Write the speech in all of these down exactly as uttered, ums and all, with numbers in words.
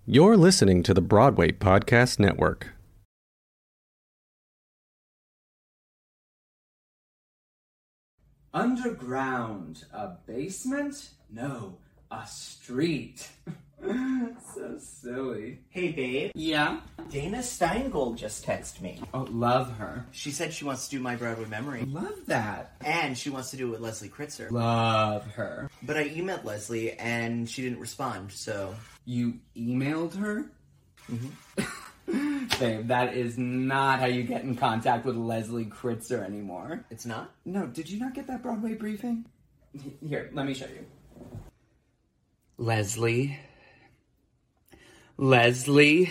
You're listening to the Broadway Podcast Network. Underground, a basement? No, a street. So silly. Hey, babe. Yeah? Dana Steingold just texted me. Oh, love her. She said she wants to do My Broadway Memory. Love that. And she wants to do it with Leslie Kritzer. Love her. But I emailed Leslie, and she didn't respond, so... You emailed her? Mm-hmm. Babe, that is not how you get in contact with Leslie Kritzer anymore. It's not? No, did you not get that Broadway briefing? Here, let me show you. Leslie... Leslie.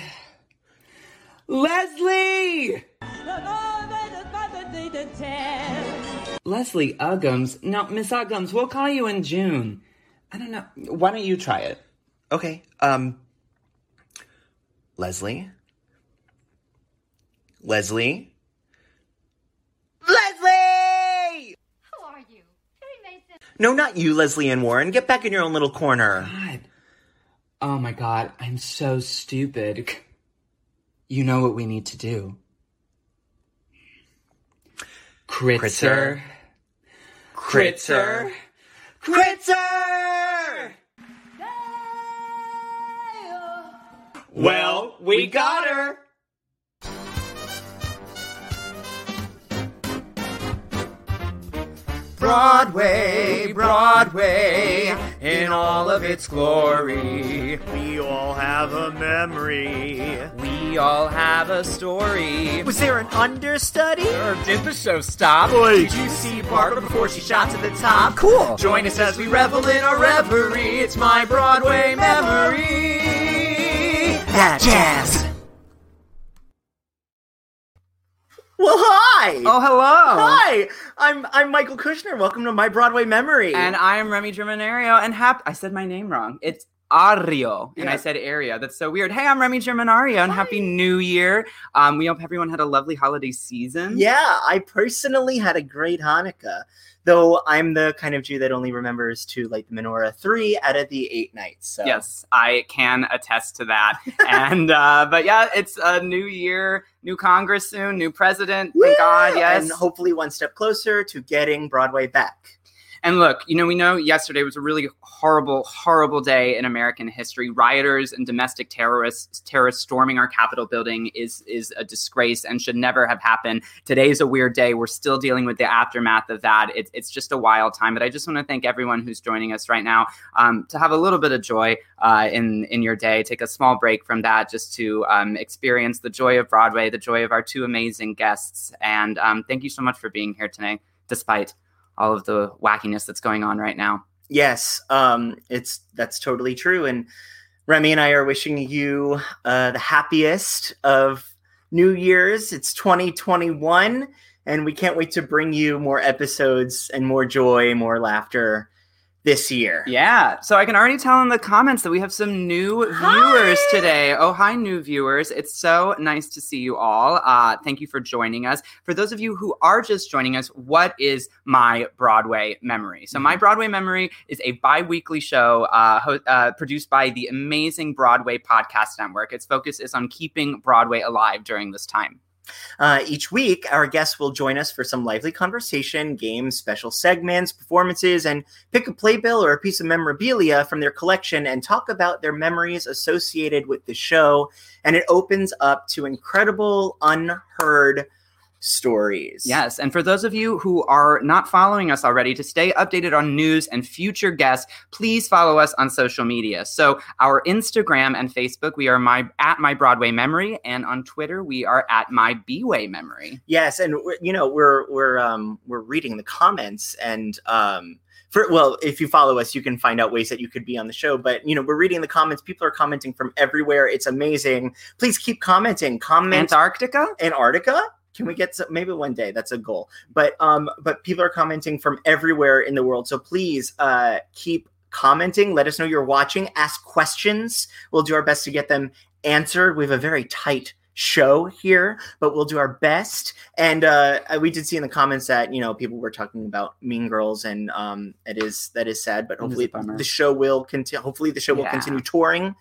Leslie! Leslie Uggams. No, Miss Uggams, we'll call you in June. I don't know. Why don't you try it? Okay, um... Leslie? Leslie? Leslie! Who are you? Perry Mason. No, not you, Leslie Ann Warren. Get back in your own little corner. God. Oh my God, I'm so stupid. You know what we need to do. Kritzer. Kritzer. Kritzer. Kritzer! Well, we got her. Broadway, Broadway, in all of its glory. We all have a memory. We all have a story. Was there an understudy? Or did the show stop? Did you see Barbara before she shot to the top? Cool. Join us as we revel in our reverie. It's My Broadway Memory. That jazz. Well, hi. Oh, hello. Hi. I'm I'm Michael Kushner. Welcome to My Broadway Memory. And I am Remy Germanario. And hap- I said my name wrong. It's Ario. And Yeah. I said area. That's so weird. Hey, I'm Remy Germanario. And Happy New Year. Um, we hope everyone had a lovely holiday season. Yeah, I personally had a great Hanukkah, though I'm the kind of Jew that only remembers to light the menorah three out of the eight nights. So. Yes, I can attest to that. and uh, but yeah, it's a new year, new Congress soon, new president. Thank God, yes. And hopefully one step closer to getting Broadway back. And look, you know, we know yesterday was a really horrible, horrible day in American history. Rioters and domestic terrorists, terrorists storming our Capitol building is is a disgrace and should never have happened. Today is a weird day. We're still dealing with the aftermath of that. It, it's just a wild time. But I just want to thank everyone who's joining us right now um, to have a little bit of joy uh, in, in your day. Take a small break from that just to um, experience the joy of Broadway, the joy of our two amazing guests. And um, thank you so much for being here today, despite all of the wackiness that's going on right now. Yes, um, it's that's totally true. And Remy and I are wishing you uh, the happiest of New Year's. It's twenty twenty-one, and we can't wait to bring you more episodes and more joy, more laughter this year. Yeah, so I can already tell in the comments that we have some new Hi! viewers today. Oh, hi, new viewers. It's so nice to see you all. Uh, thank you for joining us. For those of you who are just joining us, what is My Broadway Memory? So My Broadway Memory is a bi-weekly show uh, ho- uh, produced by the amazing Broadway Podcast Network. Its focus is on keeping Broadway alive during this time. Uh, each week, our guests will join us for some lively conversation, games, special segments, performances, and pick a playbill or a piece of memorabilia from their collection and talk about their memories associated with the show. And it opens up to incredible, unheard stories. Yes, and for those of you who are not following us already, to stay updated on news and future guests, please follow us on social media. So our Instagram and Facebook, we are my at My Broadway Memory, and on Twitter, we are at My B-Way Memory. Yes, and we're- you know we're we're um we're reading the comments and um. For, well, if you follow us, you can find out ways that you could be on the show. But, you know, we're reading the comments. People are commenting from everywhere. It's amazing. Please keep commenting. Comment. Antarctica? Antarctica? Can we get some, maybe one day? That's a goal. But um, but people are commenting from everywhere in the world. So please uh, keep commenting. Let us know you're watching. Ask questions. We'll do our best to get them answered. We have a very tight show here, but we'll do our best. And uh, we did see in the comments that, you know, people were talking about Mean Girls, and um, it is that is sad. But hopefully the show will continue. Hopefully the show will Yeah. continue touring.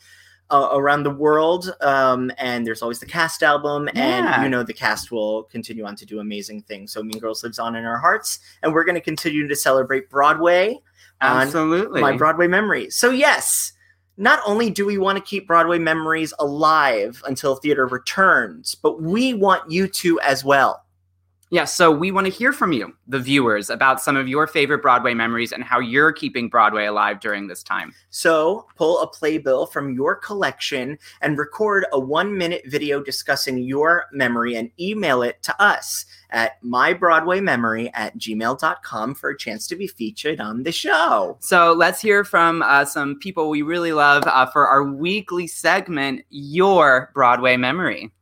uh, around the world. Um, and there's always the cast album. Yeah. And, you know, the cast will continue on to do amazing things. So Mean Girls lives on in our hearts. And we're going to continue to celebrate Broadway on Absolutely. My Broadway Memories. So, yes. Not only do we want to keep Broadway memories alive until theater returns, but we want you to as well. Yeah, so we want to hear from you, the viewers, about some of your favorite Broadway memories and how you're keeping Broadway alive during this time. So pull a playbill from your collection and record a one-minute video discussing your memory and email it to us at mybroadwaymemory at gmail dot com for a chance to be featured on the show. So let's hear from uh, some people we really love uh, for our weekly segment, Your Broadway Memory.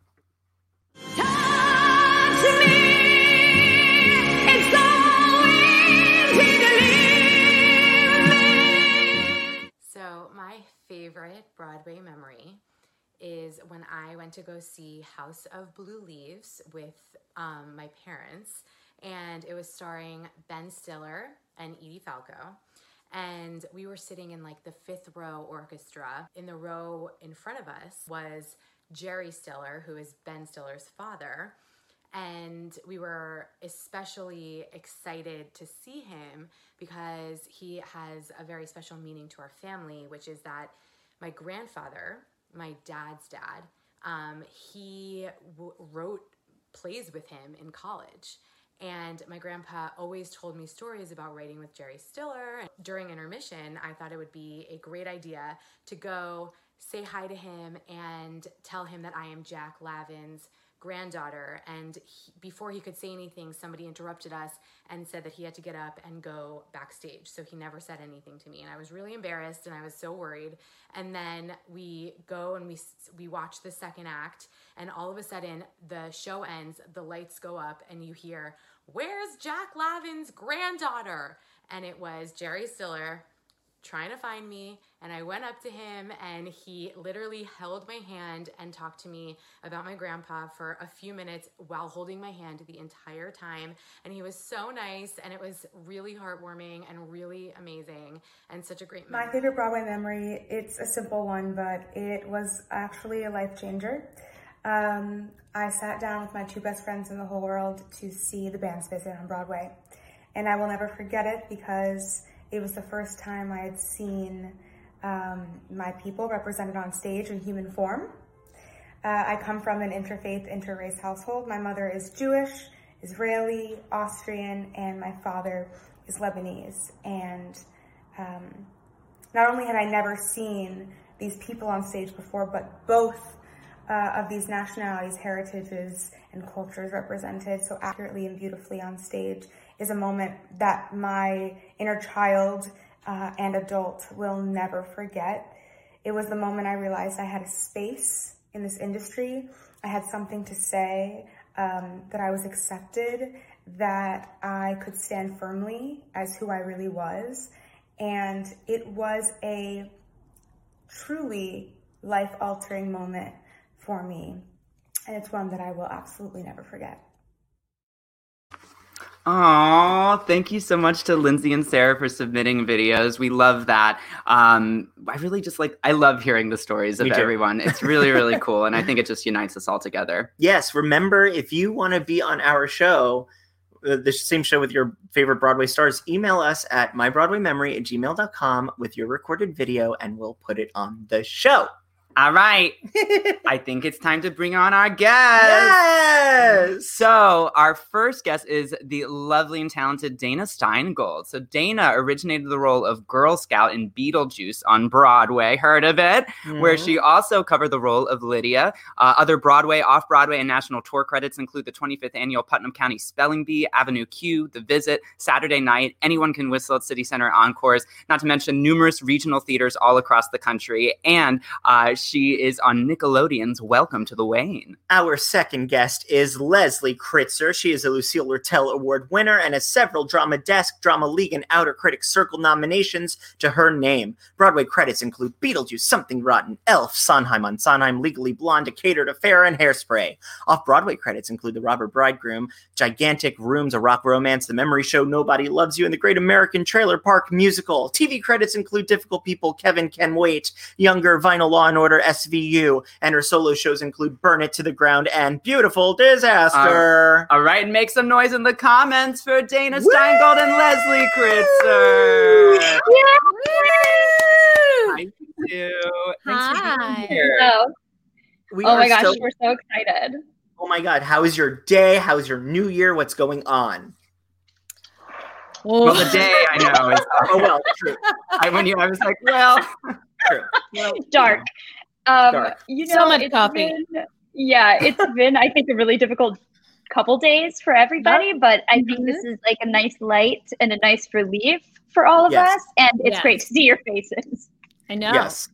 So my favorite Broadway memory is when I went to go see House of Blue Leaves with um, my parents, and it was starring Ben Stiller and Edie Falco. And we were sitting in like the fifth row orchestra. In the row in front of us was Jerry Stiller, who is Ben Stiller's father. And we were especially excited to see him because he has a very special meaning to our family, which is that my grandfather, my dad's dad, um, he w- wrote plays with him in college. And my grandpa always told me stories about writing with Jerry Stiller. During intermission, I thought it would be a great idea to go say hi to him and tell him that I am Jack Lavin's granddaughter. And he, before he could say anything, somebody interrupted us and said that he had to get up and go backstage. So he never said anything to me. And I was really embarrassed and I was so worried. And then we go and we we watch the second act, and all of a sudden the show ends, the lights go up, and you hear, "Where's Jack Lavin's granddaughter?" And it was Jerry Stiller trying to find me, and I went up to him, and he literally held my hand and talked to me about my grandpa for a few minutes while holding my hand the entire time, and he was so nice, and it was really heartwarming and really amazing, and such a great memory. My favorite Broadway memory, it's a simple one, but it was actually a life changer. Um, I sat down with my two best friends in the whole world to see The Band's Visit on Broadway, and I will never forget it because it was the first time I had seen um, my people represented on stage in human form. Uh, I come from an interfaith, interrace household. My mother is Jewish, Israeli, Austrian, and my father is Lebanese. And um, not only had I never seen these people on stage before, but both uh, of these nationalities, heritages, and cultures represented so accurately and beautifully on stage is a moment that my inner child uh, and adult will never forget. It was the moment I realized I had a space in this industry. I had something to say, um, that I was accepted, that I could stand firmly as who I really was. And it was a truly life-altering moment for me. And it's one that I will absolutely never forget. Aw, thank you so much to Lindsay and Sarah for submitting videos. We love that. Um, I really just like, I love hearing the stories of Me too. everyone. It's really, really cool. And I think it just unites us all together. Yes, remember, if you want to be on our show, uh, the same show with your favorite Broadway stars, email us at mybroadwaymemory at gmail dot com with your recorded video, and we'll put it on the show. All right. I think it's time to bring on our guest. Yes! So our first guest is the lovely and talented Dana Steingold. So Dana originated the role of Girl Scout in Beetlejuice on Broadway. Heard of it? Mm-hmm. Where she also covered the role of Lydia. Uh, other Broadway, off-Broadway, and national tour credits include the twenty-fifth Annual Putnam County Spelling Bee, Avenue Q, The Visit, Saturday Night, Anyone Can Whistle at City Center Encores, not to mention numerous regional theaters all across the country. And uh, she is on Nickelodeon's Welcome to the Wayne. Our second guest is Leslie Kritzer. She is a Lucille Lortel Award winner and has several Drama Desk, Drama League, and Outer Critics Circle nominations to her name. Broadway credits include Beetlejuice, Something Rotten, Elf, Sondheim on Sondheim, Legally Blonde, Decatur, Affair, and Hairspray. Off-Broadway credits include The Robber Bridegroom, Gigantic Rooms, A Rock Romance, The Memory Show, Nobody Loves You, and The Great American Trailer Park Musical. T V credits include Difficult People, Kevin Can Wait, Younger, Vinyl Law and Order, Daughter S V U, and her solo shows include Burn It to the Ground and Beautiful Disaster. Uh, all right, and make some noise in the comments for Dana Steingold and Leslie Kritzer. Thank you. Thanks for being Hi. here. Oh, We oh are my gosh, so- we're so excited. Oh my God, how is your day? How is your new year? What's going on? Well, the day I know is Oh, well, true. I, when you, I was like, well, true. Well, Dark. Um, Dark. You know, So much it's coffee. been- yeah, it's been, I think, a really difficult couple days for everybody, but I think this is like a nice light and a nice relief for all of Yes. us, and it's Yes. great to see your faces. I know. Yes.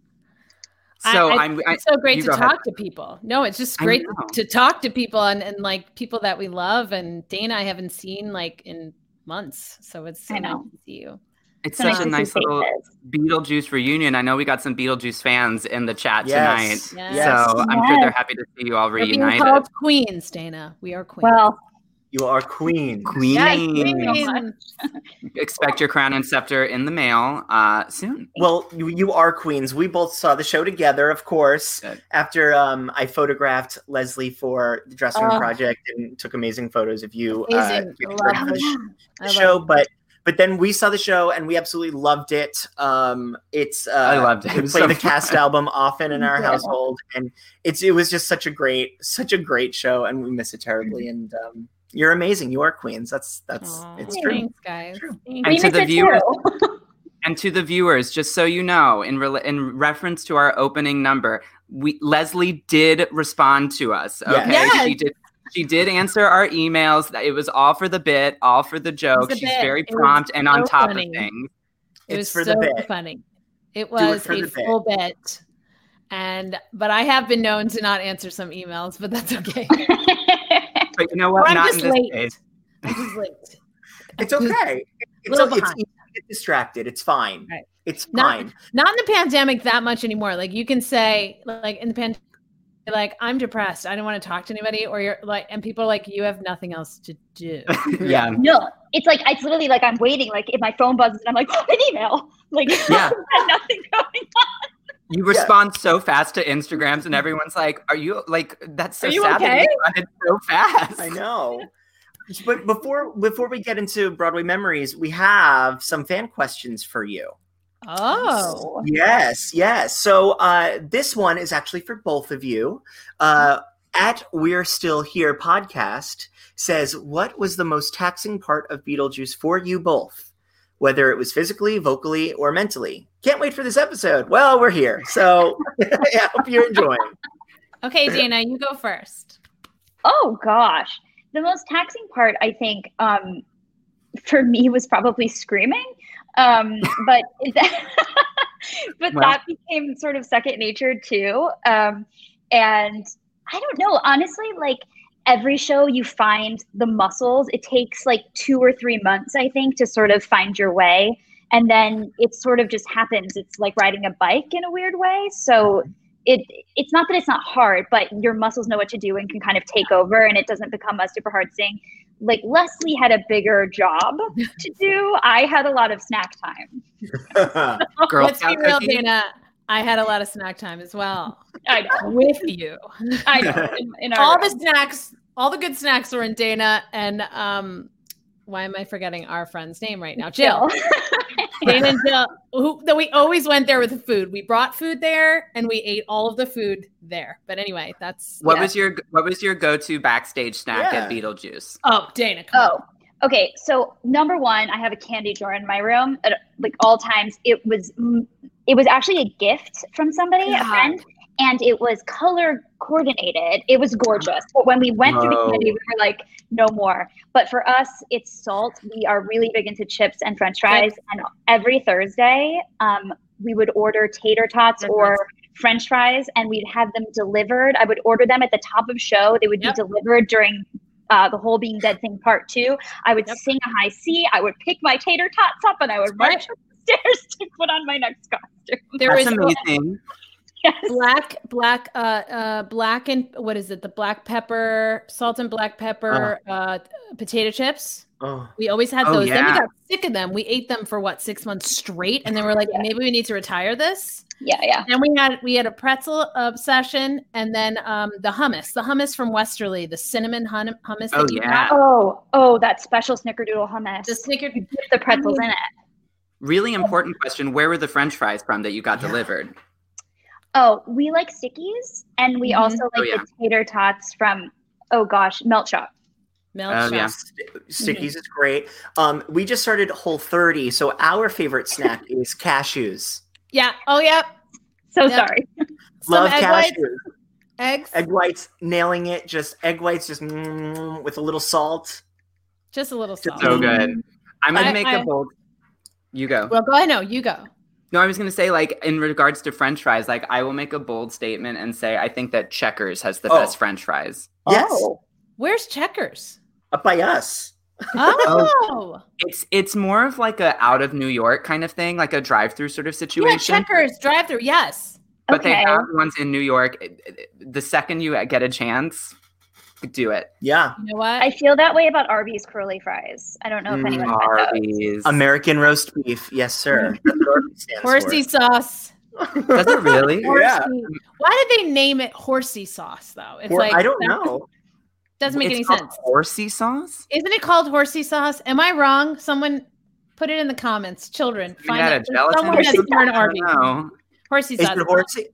so I, I, I'm. I, it's so great you to go talk ahead. to people. No, it's just I great know. to talk to people and, and like people that we love. And Dana, I haven't seen like in months, so it's so I nice know. to see you. It's So such a nice nice to see little faces. Beetlejuice reunion. I know we got some Beetlejuice fans in the chat Yes. tonight, Yes. so I'm sure Yes. they're happy to see you all We're being reunited. called queens, Dana. We are queens. Well, You are queen. Queen. Yes, Queen. queens. Expect your crown and scepter in the mail uh, soon. Well, you, you are queens. We both saw the show together, of course, Good. after um, I photographed Leslie for the Dressing Room Oh. Project and took amazing photos of you uh, Amazing. giving I birth love to the, it. sh- I the show. love But but then we saw the show and we absolutely loved it. Um, it's uh, I loved it. It We was play so the cast fun. album often in our Yeah. household, and it's it was just such a great such a great show, and we miss it terribly. And um, you're amazing. You are queens. That's that's Aw, it's true. thanks, guys. True. Thank And you. to we the miss it viewers- too. And to the viewers, just so you know, in re- in reference to our opening number, we Leslie did respond to us. Okay, Yes. she did. She did answer our emails. It was all for the bit, all for the joke. a She's bit. very It was prompt and on so top funny. of things. It It's was for so the bit. funny. It it was for a the bit. full bit. And but I have been known to not answer some emails, but that's okay. But you know what? Or I'm Not just in this late. case. I'm just late. It's okay. It's, Little okay. it's behind. easy to get distracted. It's fine. Right. It's Not- fine. Not in the pandemic that much anymore. Like you can say, like in the pandemic, like I'm depressed. I don't want to talk to anybody, or you're like, and people are like, you have nothing else to do. Yeah. No, it's like it's literally like I'm waiting. Like if my phone buzzes and I'm like, oh, an email. Like Yeah. nothing going on. You respond so fast to Instagrams, and everyone's like, "Are you like that's so Are you sad that okay?" you responded so fast." I know. But before before we get into Broadway memories, we have some fan questions for you. Oh, Yes, yes. So uh, this one is actually for both of you. Uh, at We're Still Here podcast says, "What was the most taxing part of Beetlejuice for you both? Whether it was physically, vocally, or mentally. Can't wait for this episode." Well, we're here, so I hope you're enjoying. okay, Dana, you go first. Oh gosh, the most taxing part, I think, um, for me was probably screaming. Um, but but Well. that became sort of second nature too. Um, and I don't know, honestly, like every show you find the muscles. It takes like two or three months, I think, to sort of find your way. And then it sort of just happens. It's like riding a bike in a weird way. So it it's not that it's not hard, but your muscles know what to do and can kind of take over, and it doesn't become a super hard thing. Like Leslie had a bigger job to do. I had a lot of snack time. Girl Let's be Scout real, cookie? Dana. I had a lot of snack time as well I know. with you. I know. In, in our all the room. snacks, all the good snacks were in Dana and um. Why am I forgetting our friend's name right now? Jill. Dana and Jill. Who, that we always went there with the food. We brought food there and we ate all of the food there. But anyway, that's What yeah. was your What was your go to backstage snack Yeah. at Beetlejuice? Oh, Dana. Come Oh, okay. So number one, I have a candy jar in my room at like all times. It was mm, it was actually a gift from somebody, a God. friend, and it was color coordinated. It was gorgeous. But when we went through the Whoa. candy, we were like, no more. But for us, it's salt. We are really big into chips and French fries, and every Thursday, um, we would order tater tots or French fries, and we'd have them delivered. I would order them at the top of show. They would Yep. be delivered during uh, the whole Being Dead thing part two. I would Yep. sing a high C. I would pick my tater tots up, and I would That's march up the stairs to put on my next costume. There That's was amazing. Yes. black, black, uh, uh, black and what is it? The black pepper, salt and black pepper, uh, potato chips. Oh. We always had Oh, those. Then we yeah. got sick of them. We ate them for what, six months straight, and then we're like, Yeah. maybe we need to retire this. Yeah, yeah. And we had we had a pretzel obsession, and then um, the hummus, the hummus from Westerly, the cinnamon hum- hummus. Oh, that you yeah. got. Oh, oh, that special snickerdoodle hummus. The snicker. You dip the pretzels in it. Really important question. Where were the French fries from that you got Yeah. delivered? Oh, we like stickies, and we Mhm. also like Oh, yeah. the tater tots from, oh gosh, Melt Shop. Milk Oh, shop. yeah. St- Stickies is great. Um, we just started Whole thirty, so our favorite snack is cashews. Yeah. Oh, yeah. So Yep. sorry. Some Love egg cashews. whites, eggs, Egg whites, nailing it. Just egg whites, just mm, with a little salt. just a little salt. So good. I'm going I- to make I- a bold. You go. Well, go ahead. No, you go. No, I was going to say, like, in regards to French fries, like, I will make a bold statement and say I think that Checkers has the Oh. best French fries. Yes, Oh. Where's Checkers? up by us. Oh, It's it's more of like a out of New York kind of thing, like a drive-through sort of yeah. situation. Checkers drive-through. Yes. But they Okay. have ones in New York. The second you get a chance, do it. Yeah, You know what? I feel that way about Arby's curly fries. I don't know if Mm, anyone had those. Arby's. American roast beef. Yes, sir. That's what Arby's stands Horsey for. sauce. Does it really? Yeah. Horsey. Why did they name it horsey sauce though? It's Or- like I don't that know. Doesn't make It's any called sense. Horsey sauce? Isn't it called horsey sauce? Am I wrong? Someone put it in the comments. Children, Made find out it. of gelatin Someone or has something? learned I don't Arby's. know. Horsey Is sauce. it horsey?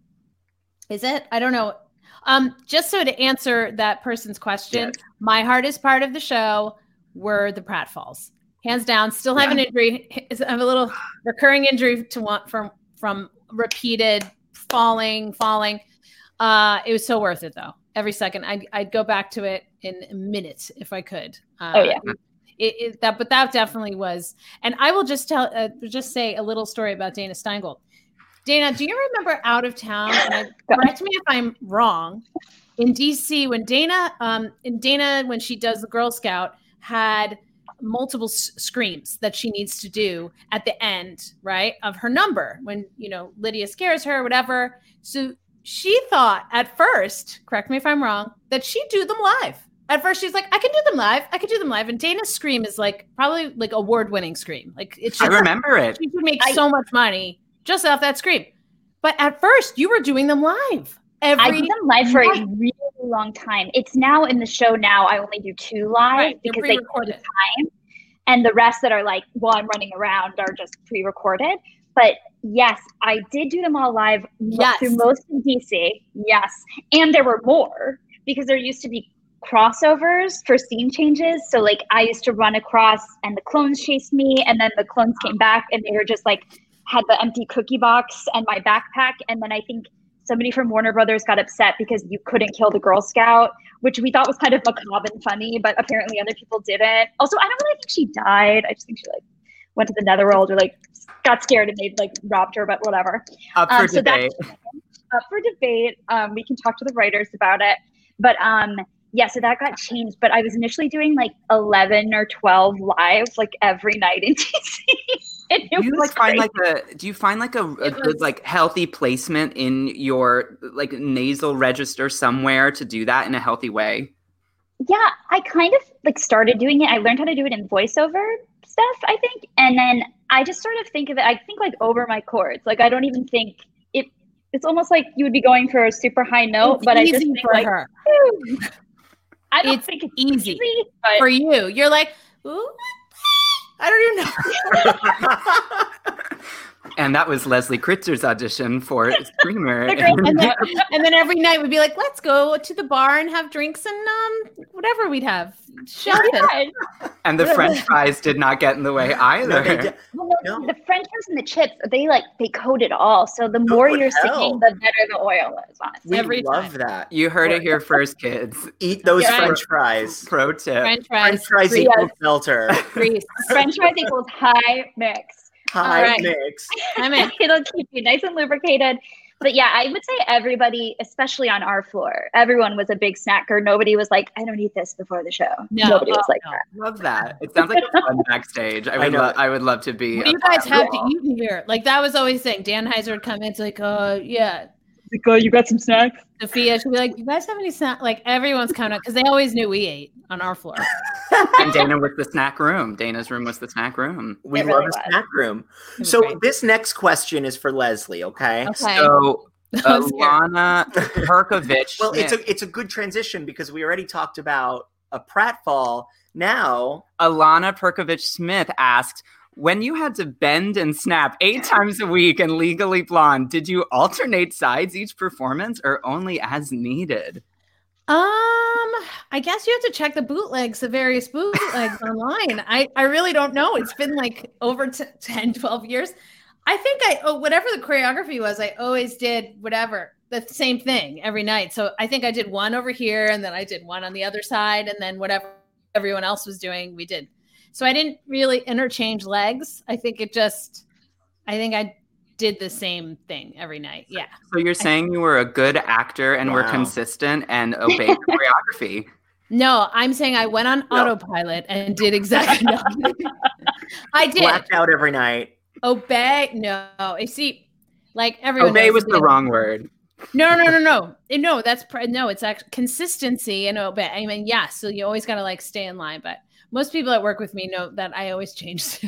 Is it? I don't know. Um, just so to answer that person's question, Yes. my hardest part of the show were the pratfalls. Hands down, still have Yeah. an injury. I have a little recurring injury to want from from repeated falling, falling. Uh, it was so worth it though. Every second, I'd, I'd go back to it in a minute if I could. Uh, Oh, yeah. It, it, that, but that definitely was. And I will just tell, uh, just say a little story about Dana Steingold. Dana, do you remember Out of Town? And I, correct me if I'm wrong. In D C, when Dana, um, in Dana, when she does the Girl Scout, had multiple s- screams that she needs to do at the end, right, of her number when you know Lydia scares her, or whatever. So she thought at first, correct me if I'm wrong, that she'd do them live. At first, she's like, I can do them live. I can do them live. And Dana's scream is like probably like award-winning scream. Like it's I just, remember it. she could make I- so much money just off that scream. But at first, you were doing them live. Every I did them live for a really long time. It's now in the show now. I only do two live Right, they're because they pre-recorded. take time. And the rest that are like, while I'm running around are just pre-recorded. But yes, I did do them all live mo- Yes. through most of D C. Yes. And there were more because there used to be crossovers for scene changes. So like I used to run across and the clones chased me and then the clones came back and they were just like had the empty cookie box and my backpack. And then I think somebody from Warner Brothers got upset because you couldn't kill the Girl Scout, which we thought was kind of macabre and funny, but apparently other people didn't. Also, I don't really think she died. I just think she like went to the netherworld or like got scared and they like robbed her, but whatever. Up for Um, so debate. that's up for debate. Um, we can talk to the writers about it. But um, yeah, so that got changed. But I was initially doing like eleven or twelve live like every night in D C. And it Do you was like find great. like a do you find like a, a It good was- like healthy placement in your like nasal register somewhere to do that in a healthy way? Yeah, I kind of like started doing it. I learned how to do it in voiceover stuff, I think. And then I just sort of think of it, I think like over my chords. Like I don't even think it, it's almost like you would be going for a super high note, It's but I just easy think for like, her. "Ooh." I don't It's think it's easy easy, but for you. You're like, ooh, I don't even know. And that was Leslie Kritzer's audition for Screamer. The great- and, then, and then every night we'd be like, let's go to the bar and have drinks and um whatever we'd have. Shellfish. yeah. And the French fries did not get in the way No, either. they did- Well, no, No. the French fries and the chips, they like they coat it all. So the more would you're hell. singing, the better the oil is, honestly. We Every love time. that. You heard it here first, kids. Eat those Yeah. French fries. Pro tip. French French fries. fries grease, equals filter. grease. French fries equals high mix. High right. mix. I'm in. It'll keep you nice and lubricated. But yeah, I would say everybody, especially on our floor, everyone was a big snacker. Nobody was like, I don't eat this before the show. No, Nobody was oh, like no. that. Love that. It sounds like a fun backstage. I I would know. lo- I would love to be. What do a you guys part have of to it all. eat in here? Like that was always saying. Dan Heiser would come in, it's like, uh, yeah, Jessica, you got some snacks? Sophia, she'd be like, you guys have any snacks? Like, everyone's kind of, because they always knew we ate on our floor. And Dana was the snack room. Dana's room was the snack room. We It love really a was. snack room. was So great. this next question is for Leslie, okay? Okay. So I'm scared. Alana Perkovich. Well, it's Smith. a it's a good transition because we already talked about a pratfall. Now, Alana Perkovich Smith asked, when you had to bend and snap eight times a week in Legally Blonde, did you alternate sides each performance or only as needed? Um, I guess you have to check the bootlegs, the various bootlegs online. I, I really don't know. It's been like over t- ten, twelve years. I think I, oh, whatever the choreography was, I always did whatever, the same thing every night. So I think I did one over here and then I did one on the other side and then whatever everyone else was doing, we did. So I didn't really interchange legs. I think it just, I think I did the same thing every night. Yeah. So you're saying you were a good actor and were Wow. consistent and obeyed choreography. No, I'm saying I went on No. autopilot and did exactly no. I did. blacked out every night. Obey. No. I see, like everyone Obey knows was me. the wrong word. No, no, no, no. Eh, No, that's pr- no, it's actually consistency and obey. I mean, yeah, so you always got to like stay in line, but most people that work with me know that I always change.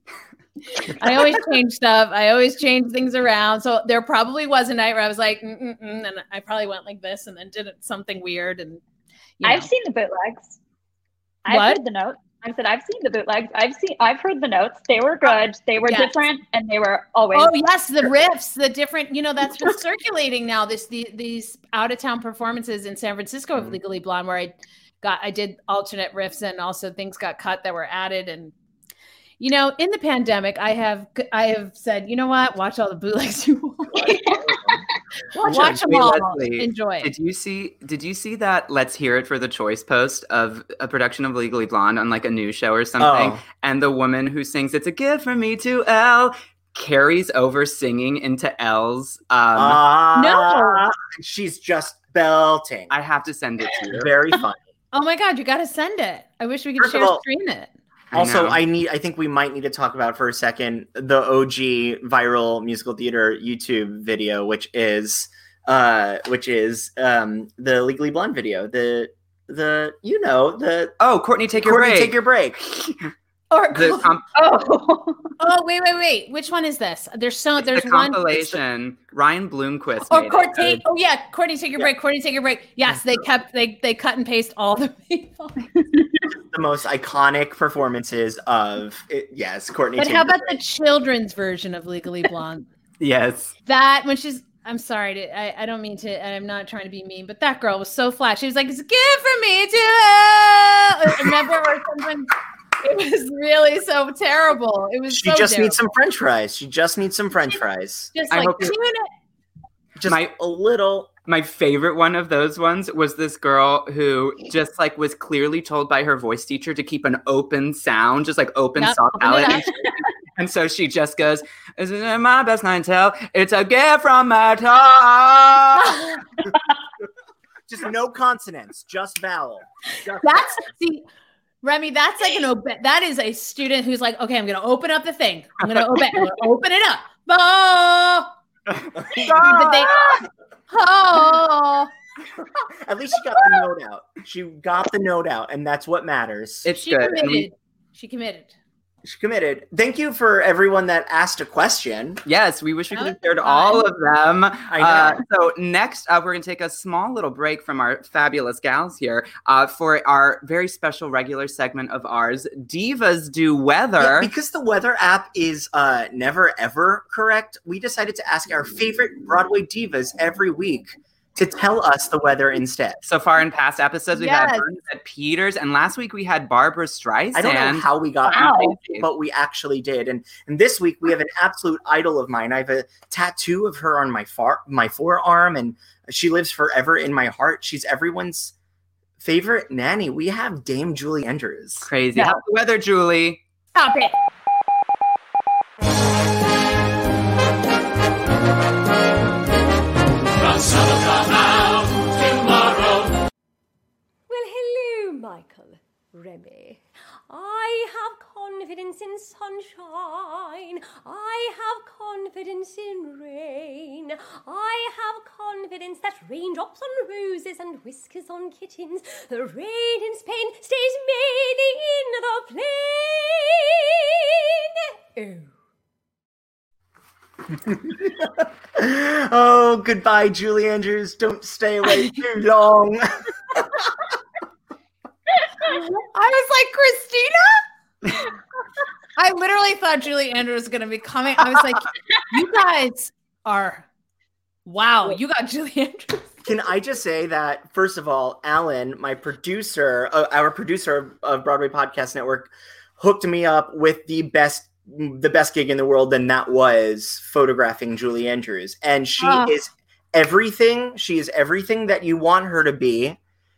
I always change stuff. I always change things around. So there probably was a night where I was like, Mm-mm-mm, and I probably went like this and then did it- something weird. And you I've know. seen the bootlegs. I've What? heard the notes. I said I've seen the bootlegs. I've seen. I've heard the notes. They were good. They were Yes. different, and they were always. Oh yes, the riffs, the different, you know, that's what's circulating now. This the, these out of town performances in San Francisco of Legally Blonde, where I got I did alternate riffs and also things got cut that were added. And you know, in the pandemic, I have I have said, you know what, watch all the bootlegs you want. Watch, watch them Wait, all. Leslie, Enjoy. Did you see? Did you see that? Let's hear it for the choice post of a production of Legally Blonde on like a news show or something, Oh. and the woman who sings "It's a Gift from Me to Elle" carries over singing into Elle's. Um, Ah, No. she's just belting. I have to send it to you. Very funny. Oh my God, you got to send it. I wish we could First of share all- screen it. I Also, know. I need. I think we might need to talk about for a second the O G viral musical theater YouTube video, which is, uh, which is um the Legally Blonde video. The the you know the Oh, Courtney, take your Courtney, break. take your break. Or the, com- Oh. oh wait, wait, wait. Which one is this? There's so it's there's the one. compilation. Ryan Bloomquist. Or made it. Courtney. Oh yeah, Courtney, take your Yeah. break. Courtney, take your break. Yes, they kept they they cut and paste all the people. The most iconic performances of it, yes, Courtney. But take how your about break. the children's version of Legally Blonde? Yes. That when she's I'm sorry to I, I don't mean to I'm not trying to be mean, but that girl was so flat. She was like, it's a gift for me to remember or something. It was really so terrible. It was She so just terrible. needs some French fries. She just needs some French fries. just I like hope- tune it. Just My- a little. My favorite one of those ones was this girl who just like was clearly told by her voice teacher to keep an open sound, just like open Yep, soft open it palate. up. And so she just goes, "Isn't it my best night tell? It's a gift from my top." Just no consonants, just vowel. Just That's see, Remy. That's like an open. That is a student who's like, okay, I'm going to open up the thing. I'm going to open. I'm gonna open it up. Oh, but they, oh, At least she got the note out. She got the note out, and that's what matters. It's she good. And committed. we- She committed. She committed. Thank you for everyone that asked a question. Yes, we wish we That could have was shared fun. all of them. I know. Uh, so next up, we're going to take a small little break from our fabulous gals here uh, for our very special regular segment of ours, Divas Do Weather. Yeah, because the weather app is uh, never ever correct, we decided to ask our favorite Broadway divas every week to tell us the weather instead. So far in past episodes, we've had Yes. Bernadette Peters, and last week we had Barbara Streisand. I don't know how we got Wow. into it, but we actually did. And and this week we have an absolute idol of mine. I have a tattoo of her on my far my forearm, and she lives forever in my heart. She's everyone's favorite nanny. We have Dame Julie Andrews. Crazy. Yeah. How's the weather, Julie? Stop it. Well, hello, Michael, Remy. I have confidence in sunshine. I have confidence in rain. I have confidence that raindrops on roses and whiskers on kittens. The rain in Spain stays mainly in the plain. Oh. Oh, goodbye, Julie Andrews. Don't stay away too long. I was like, Christina? I literally thought Julie Andrews was going to be coming. I was like, you guys are, wow, you got Julie Andrews. Can I just say that, first of all, Alan, my producer, uh, our producer of, of Broadway Podcast Network, hooked me up with the best the best gig in the world, and that was photographing Julie Andrews. And she Oh. is everything. She is everything that you want her to be.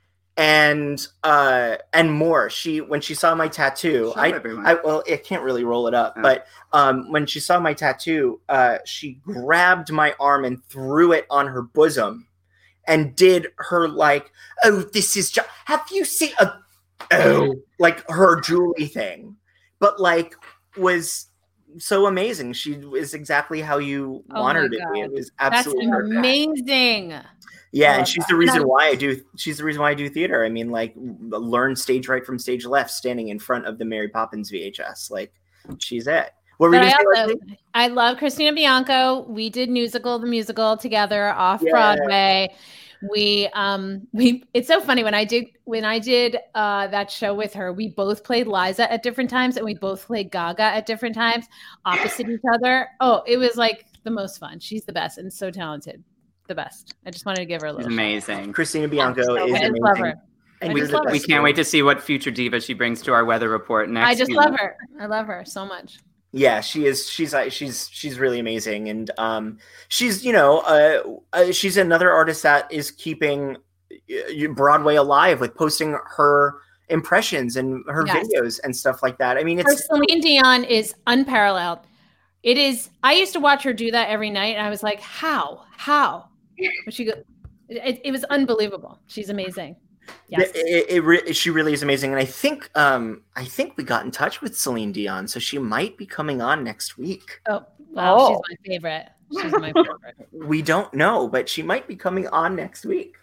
And uh, and more. She when she saw my tattoo, Show I, everyone. I well, I can't really roll it up, Oh. but um, when she saw my tattoo, uh, she grabbed my arm and threw it on her bosom, and did her like, oh, this is just. Have you seen a oh like her Julie thing? But like was so amazing. She is exactly how you Oh want my her to be. God. It was That's absolutely perfect. amazing. Yeah, love and she's that. the reason And I- why I do. She's the reason why I do theater. I mean, like, learn stage right from stage left, standing in front of the Mary Poppins V H S. Like, she's it. What were you But I, gonna say, also, Leslie? I love Christina Bianco. We did musical the musical together off Yeah. Broadway. We um we it's so funny when I did when I did uh that show with her, we both played Liza at different times and we both played Gaga at different times opposite each other. Oh, it was like the most fun. She's the best and so talented. The best. I just wanted to give her a She's little amazing. Christina Bianco so is I just amazing. love her. And I you're just the love her. We best can't too. wait to see what future diva she brings to our weather report next. I just week. love her. I love her so much. Yeah, she is. She's uh, she's she's really amazing, and um, she's you know uh, uh, she's another artist that is keeping uh, Broadway alive with posting her impressions and her Yes. videos and stuff like that. I mean, Her it's Celine Dion is unparalleled. It is. I used to watch her do that every night, and I was like, "How? How?" But she go. It, it was unbelievable. She's amazing. Yes. It, it, it re- she really is amazing, and I think um, I think we got in touch with Celine Dion, so she might be coming on next week. Oh, wow. Oh. She's my favorite. She's my favorite. We don't know, but she might be coming on next week.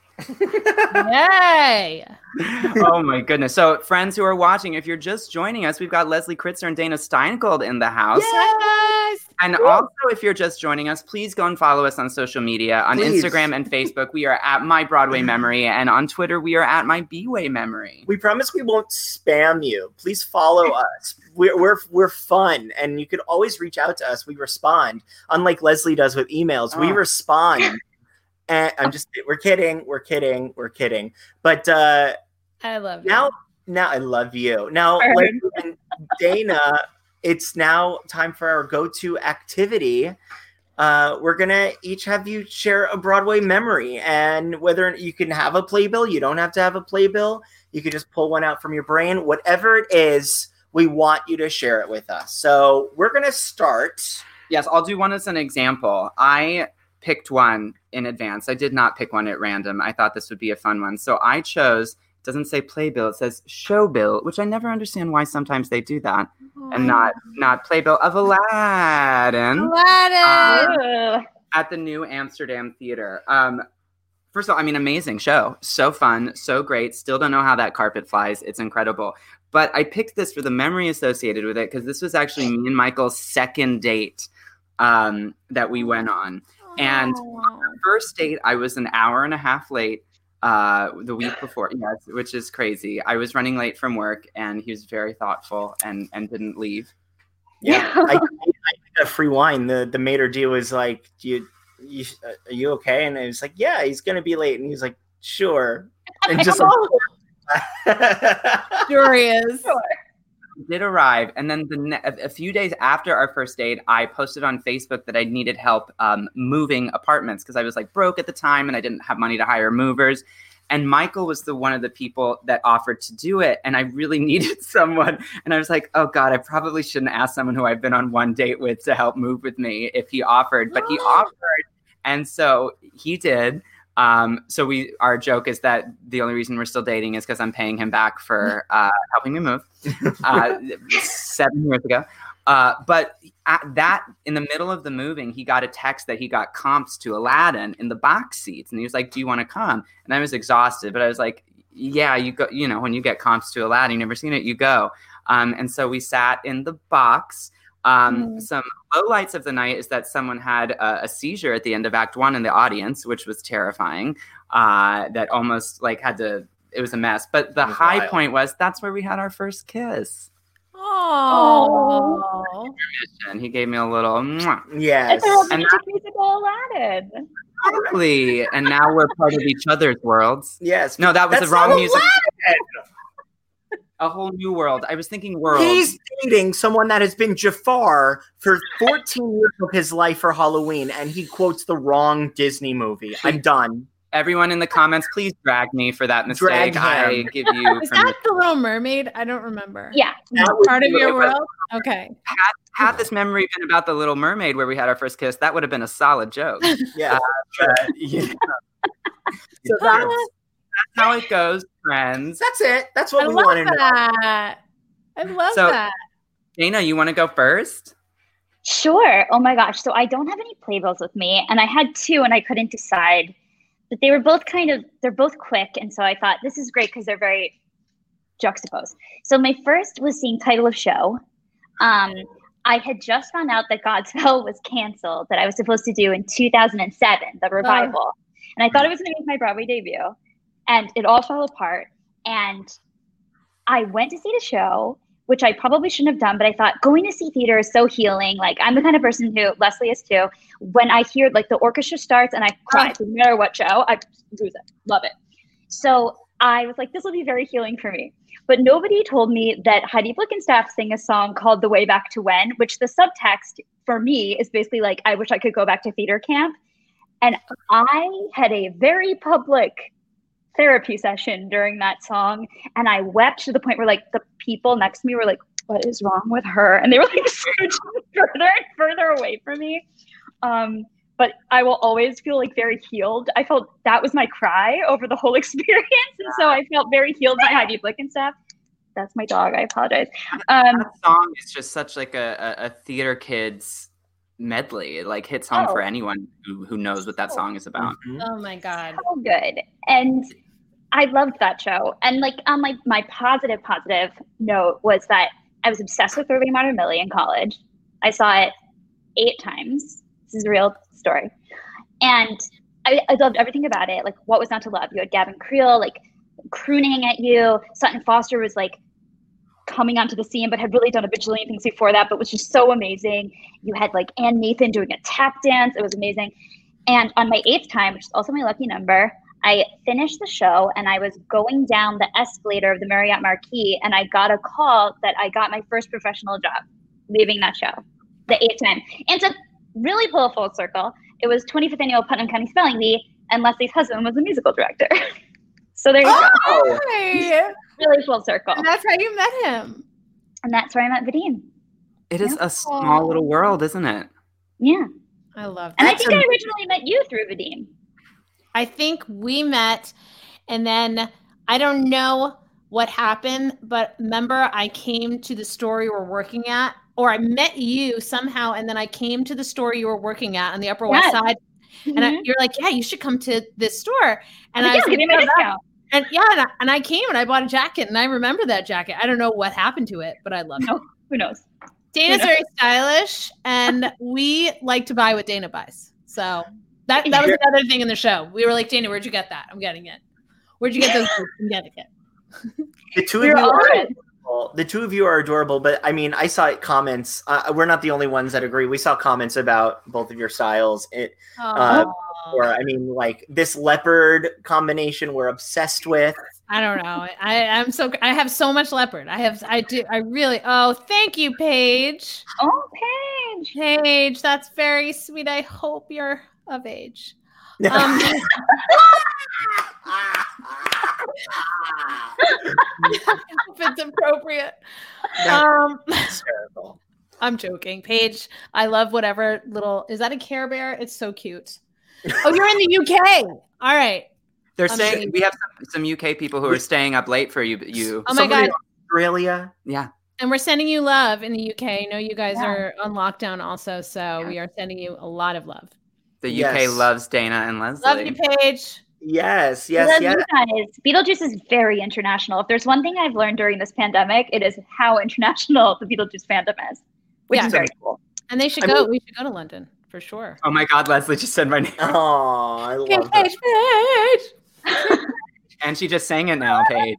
Yay! Oh my goodness. So friends who are watching, if you're just joining us, we've got Leslie Kritzer and Dana Steingold in the house. Yes. And also, if you're just joining us, please go and follow us on social media. On Please. Instagram and Facebook, we are at My Broadway Memory. And on Twitter, we are at My B-Way Memory. We promise we won't spam you. Please follow us. We're, we're we're fun, and you could always reach out to us. We respond, unlike Leslie does with emails. We Oh. respond. And I'm just we're kidding, we're kidding, we're kidding. But uh, I love you. now, now I love you. Now, Heard. Leslie and Dana, it's now time for our go-to activity. Uh, we're gonna each have you share a Broadway memory, and whether you can have a playbill, you don't have to have a playbill. You could just pull one out from your brain. Whatever it is, we want you to share it with us. So we're gonna start. Yes, I'll do one as an example. I picked one in advance. I did not pick one at random. I thought this would be a fun one. So I chose, it doesn't say playbill, it says showbill, which I never understand why sometimes they do that. And not not playbill of Aladdin. Aladdin. Ugh. At the New Amsterdam Theater. Um, first of all, I mean, amazing show. So fun, so great. Still don't know how that carpet flies. It's incredible. But I picked this for the memory associated with it because this was actually me and Michael's second date um, that we went on. And on our first date, I was an hour and a half late uh, the week before, yes, which is crazy. I was running late from work, and he was very thoughtful and, and didn't leave. Yeah, I, I, I got free wine. The the maitre d' was like, "Do you, you uh, are you okay?" And I was like, "Yeah, he's gonna be late." And he was like, "Sure," and just like, Sure he is. Did arrive, and then the ne- a few days after our first date, I posted on Facebook that I needed help um, moving apartments because I was like broke at the time and I didn't have money to hire movers. And Michael was the one of the people that offered to do it, and I really needed someone. And I was like, "Oh God, I probably shouldn't ask someone who I've been on one date with to help move with me if he offered." But he offered, and so he did. Um, so we, our joke is that the only reason we're still dating is because I'm paying him back for uh, helping me move uh, seven years ago. Uh, but at that, in the middle of the moving, he got a text that he got comps to Aladdin in the box seats, and he was like, "Do you want to come?" And I was exhausted, but I was like, "Yeah, you go." You know, when you get comps to Aladdin, you've never seen it, you go. Um, and so we sat in the box. Um, mm. Some lowlights of the night is that someone had a, a seizure at the end of Act One in the audience, which was terrifying. Uh, that almost like had to. It was a mess. But the high wild. point was that's where we had our first kiss. Oh, and he gave me a little mwah. Yes, and that's musical Aladdin. Exactly. And now we're part of each other's worlds. Yes. No, that was that's the wrong music. Aladdin. A whole new world. I was thinking world. He's dating someone that has been Jafar for fourteen years of his life for Halloween, and he quotes the wrong Disney movie. I'm done. Everyone in the comments, please drag me for that mistake. I give you. Is that the Little Mermaid? I don't remember. Yeah. Part of your world? Okay. Had, had this memory been about the Little Mermaid where we had our first kiss, that would have been a solid joke. Yeah. Uh, uh, yeah. So that's, that's how it goes, friends. That's it. That's what I we love want to know. that. I love so, that. Dana, you want to go first? Sure. Oh my gosh. So I don't have any playbills with me, and I had two and I couldn't decide. But they were both kind of, they're both quick. And so I thought this is great because they're very juxtaposed. So my first was seeing title of show. Um, I had just found out that Godspell was canceled, that I was supposed to do in two thousand seven, the revival. Oh. And I thought it was going to be my Broadway debut. And it all fell apart. And I went to see the show, which I probably shouldn't have done, but I thought going to see theater is so healing. Like, I'm the kind of person who, Leslie is too, when I hear like the orchestra starts and I cry, no matter what show, I lose it, love it. So I was like, this will be very healing for me. But nobody told me that Heidi Blickenstaff sang a song called The Way Back to When, which the subtext for me is basically like, I wish I could go back to theater camp. And I had a very public therapy session during that song, and I wept to the point where like the people next to me were like, what is wrong with her? And they were like scooching further and further away from me. Um, but I will always feel like very healed. I felt that was my cry over the whole experience. And so I felt very healed by Heidi Blickenstaff. That's my dog. I apologize. Um, that song is just such like a, a, a theater kid's medley. It like hits home oh. for anyone who, who knows what that song is about. Mm-hmm. Oh my God. So good. And I loved that show. And like on my, my positive, positive note was that I was obsessed with Irving Modern Millie in college. I saw it eight times. This is a real story. And I, I loved everything about it. Like, what was not to love? You had Gavin Creel, like, crooning at you. Sutton Foster was, like, coming onto the scene, but had really done a bajillion things before that, but was just so amazing. You had, like, Ann Nathan doing a tap dance. It was amazing. And on my eighth time, which is also my lucky number, I finished the show, and I was going down the escalator of the Marriott Marquis, and I got a call that I got my first professional job leaving that show, the eighth time. And to really pull a full circle, it was twenty-fifth Annual Putnam County Spelling Bee, and Leslie's husband was the musical director. So there you oh, go. Hey. Really full circle. And that's how you met him. And that's where I met Vadim. It is yeah. a small little world, isn't it? Yeah. I love that. And I think I originally met you through Vadim. I think we met, and then I don't know what happened, but remember I came to the store you were working at, or I met you somehow, and then I came to the store you were working at on the Upper yes. West Side, mm-hmm. and I, you're like, yeah, you should come to this store. And yeah, I was give like, me a discount. And yeah, and I, and I came and I bought a jacket, and I remember that jacket. I don't know what happened to it, but I love no, it. Who knows? Dana's who knows? very stylish, and we like to buy what Dana buys. So that that was another thing in the show. We were like, Dana, where'd you get that? I'm getting it. Where'd you get those boots? I'm getting it. The two of you are adorable. The two of you are adorable, but I mean, I saw comments. Uh, we're not the only ones that agree. We saw comments about both of your styles. It, uh, or I mean, like this leopard combination we're obsessed with. I don't know. I, I'm so I have so much leopard. I have I do I really oh thank you, Paige. Oh, Paige. Paige, that's very sweet. I hope you're of age. Um, if it's appropriate. Um, That's terrible. I'm joking. Paige, I love whatever little, is that a Care Bear? It's so cute. Oh, you're in the U K. All right. They're I'm saying sure- we have some, some U K people who are staying up late for you. You. Oh my Somebody God. in Australia. Yeah. And we're sending you love in the U K. I know you guys Yeah. are on lockdown also, so we are sending you a lot of love. The U K Yes. loves Dana and Leslie. Love you, Paige. Yes, I yes, love yes. you guys. Beetlejuice is very international. If there's one thing I've learned during this pandemic, it is how international the Beetlejuice fandom is, which Yeah. is very cool. And they should I go. mean- we should go to London for sure. Oh my God, Leslie just said my name. Oh, I Okay, love that. Paige, Paige. And she just sang it now, Paige.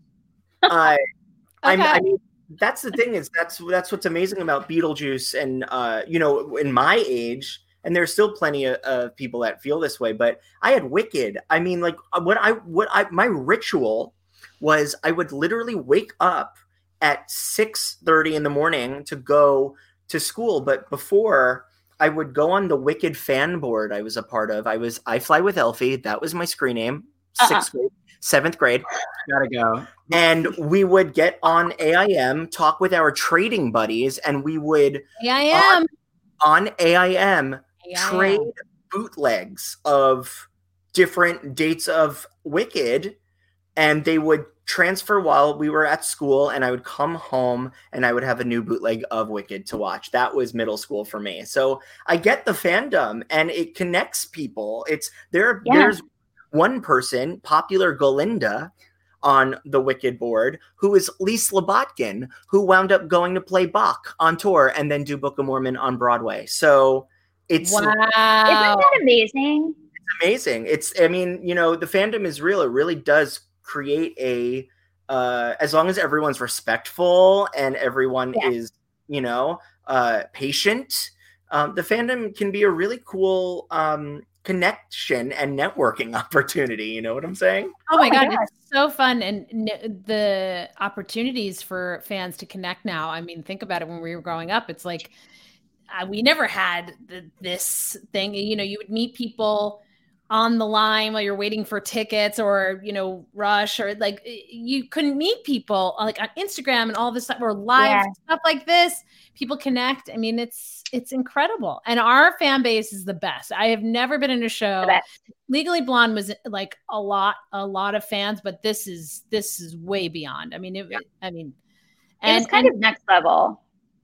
I, I'm, Okay. I mean, that's the thing is that's that's what's amazing about Beetlejuice, and uh, you know, in my age, and there's still plenty of, of people that feel this way. But I had Wicked. I mean, like what I what I my ritual was I would literally wake up at six thirty in the morning to go to school, but before I would go on the Wicked fan board I was a part of. I was I Fly with Elfie. That was my screen name. Sixth grade, seventh grade. Gotta go. And we would get on A I M, talk with our trading buddies, and we would A I M. on A I M A I M. trade bootlegs of different dates of Wicked, and they would transfer while we were at school, and I would come home and I would have a new bootleg of Wicked to watch. That was middle school for me. So I get the fandom, and it connects people. It's there. Yeah. There's one person, popular Galinda, on the Wicked board, who is Lise Labatkin, who wound up going to play Bach on tour and then do Book of Mormon on Broadway. So it's Wow. Isn't that amazing? amazing. It's, I mean, you know, the fandom is real. It really does create a, uh, as long as everyone's respectful and everyone Yeah. is, you know, uh, patient, um, the fandom can be a really cool, um, connection and networking opportunity. You know what I'm saying? Oh my Oh my God, God. it's so fun. And n- the opportunities for fans to connect now. I mean, think about it. When we were growing up, it's like uh, we never had the, this thing. You know, you would meet people on the line while you're waiting for tickets, or, you know, Rush, or like you couldn't meet people like on Instagram and all this stuff, or live Yeah. stuff like this. People connect. I mean, it's it's incredible. And our fan base is the best. I have never been in a show. The best. Legally Blonde was like a lot, a lot of fans, but this is this is way beyond. I mean, it, I mean, It was and kind and, of next level.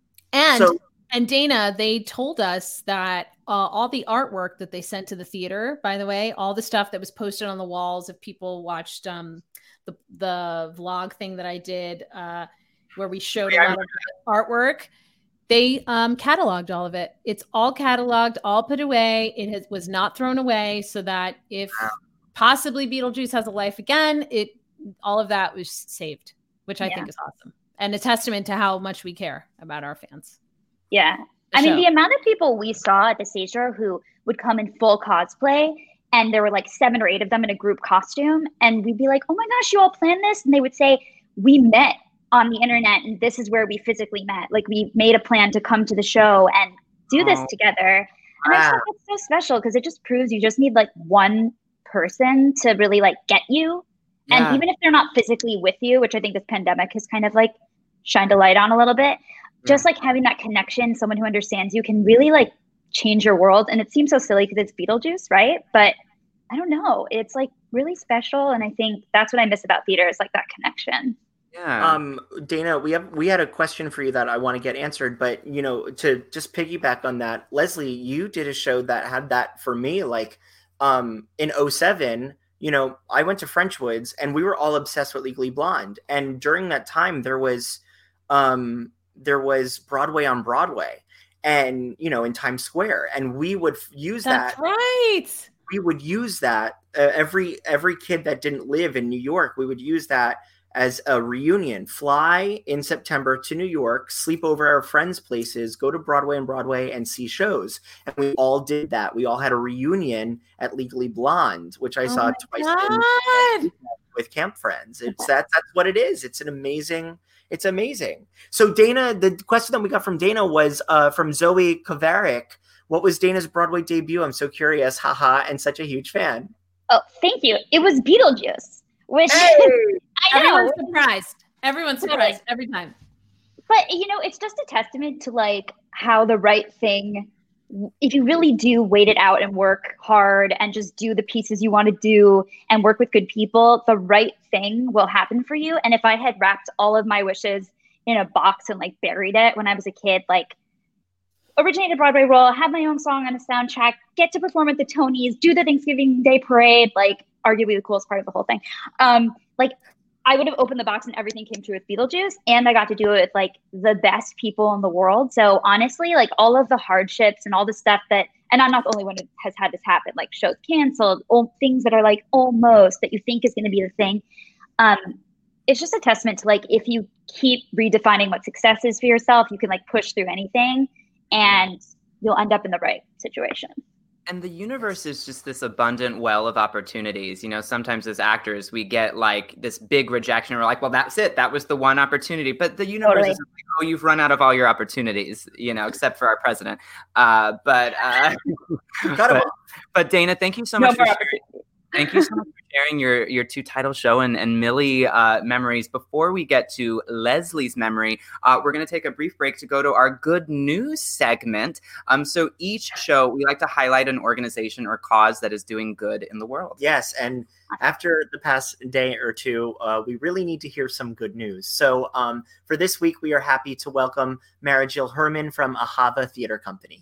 and So- and Dana, they told us that uh, all the artwork that they sent to the theater, by the way, all the stuff that was posted on the walls, if people watched um, the the vlog thing that I did, uh, where we showed Yeah, I a lot of the artwork, they um, cataloged all of it. It's all cataloged, all put away. It has, was not thrown away, so that if possibly Beetlejuice has a life again, it all of that was saved, which I Yeah. think is awesome, and a testament to how much we care about our fans. Yeah. The I mean, show. the amount of people we saw at the stage show who would come in full cosplay, and there were like seven or eight of them in a group costume, and we'd be like, oh my gosh, you all planned this? And they would say, we met on the internet, and this is where we physically met. Like, we made a plan to come to the show and do this Oh. together. And I just Wow. think it's so special because it just proves you just need like one person to really like get you. Yeah. And even if they're not physically with you, which I think this pandemic has kind of like shined a light on a little bit, just like having that connection, someone who understands you can really like change your world. And it seems so silly because it's Beetlejuice, right? But I don't know. It's like really special. And I think that's what I miss about theater is like that connection. Yeah. Um, Dana, we have we had a question for you that I want to get answered, but you know, to just piggyback on that, Leslie, you did a show that had that for me. Like, um, in oh seven, you know, I went to Frenchwoods and we were all obsessed with Legally Blonde, and during that time, there was, um, there was Broadway on Broadway, and you know, in Times Square, and we would f- use That's that. right. We would use that uh, every every kid that didn't live in New York, we would use that as a reunion. Fly in September to New York, sleep over at our friends' places, go to Broadway and Broadway and see shows. And we all did that. We all had a reunion at Legally Blonde, which I Oh saw my twice in- God. with camp friends. It's that that's what it is. It's an amazing, it's amazing. So Dana, the question that we got from Dana was uh, from Zoe Kovarik. What was Dana's Broadway debut? I'm so curious. Haha, and such a huge fan. Oh, thank you. It was Beetlejuice, which Hey! I know. Everyone's surprised. Everyone's surprised every time. But you know, it's just a testament to like how the right thing if you really do wait it out and work hard and just do the pieces you want to do and work with good people, the right thing will happen for you. And if I had wrapped all of my wishes in a box and like buried it when I was a kid, like originated a Broadway role, had my own song on a soundtrack, get to perform at the Tonys, do the Thanksgiving Day parade, like arguably the coolest part of the whole thing. Um, like I would have opened the box and everything came true with Beetlejuice, and I got to do it with like the best people in the world. So honestly, like all of the hardships and all the stuff that, and I'm not the only one who has had this happen, like shows canceled, all things that are like almost that you think is going to be the thing. Um, it's just a testament to like, if you keep redefining what success is for yourself, you can like push through anything and you'll end up in the right situation. And the universe is just this abundant well of opportunities. You know, sometimes as actors, we get like this big rejection. We're like, well, that's it. That was the one opportunity. But the universe Totally. is like, oh, you've run out of all your opportunities, you know, except for our president. Uh, but, uh, but, but Dana, thank you so much No for more sharing. Thank you so much for sharing your, your two title show and, and Millie uh, memories. Before we get to Leslie's memory, uh, we're going to take a brief break to go to our good news segment. Um, so each show, we like to highlight an organization or cause that is doing good in the world. Yes, and after the past day or two, uh, we really need to hear some good news. So um, for this week, we are happy to welcome Mara Jill Herman from Ahava Theater Company.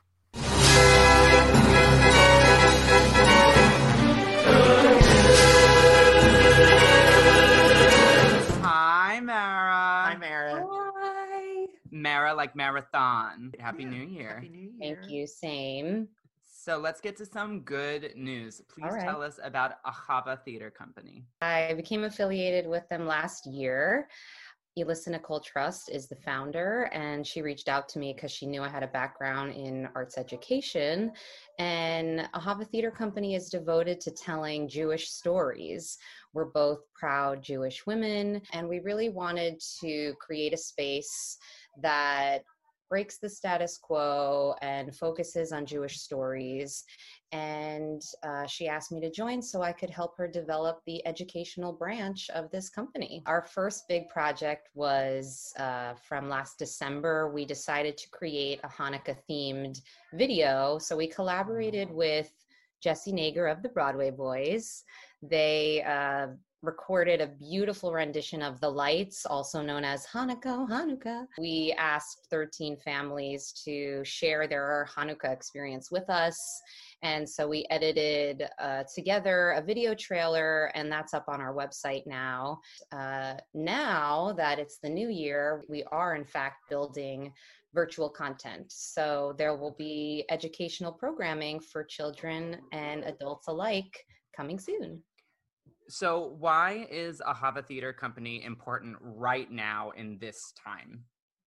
Hi, Mara. Hi, Mara. Hi. Mara, like marathon. Happy New Year. Happy New Year. Thank you. Same. So let's get to some good news. Please All right. tell us about Ahava Theater Company. I became affiliated with them last year. Elissa Nicole Trust is the founder, and she reached out to me because she knew I had a background in arts education. And Ahava Theater Company is devoted to telling Jewish stories. We're both proud Jewish women, and we really wanted to create a space that breaks the status quo and focuses on Jewish stories. And uh, she asked me to join so I could help her develop the educational branch of this company. Our first big project was uh, from last December. We decided to create a Hanukkah themed video. So we collaborated with Jesse Nager of the Broadway Boys. They uh, recorded a beautiful rendition of The Lights, also known as Hanukkah, Hanukkah. We asked thirteen families to share their Hanukkah experience with us. And so we edited uh, together a video trailer, and that's up on our website now. Uh, now that it's the new year, we are in fact building virtual content. So there will be educational programming for children and adults alike coming soon. So why is Ahava Theater Company important right now in this time?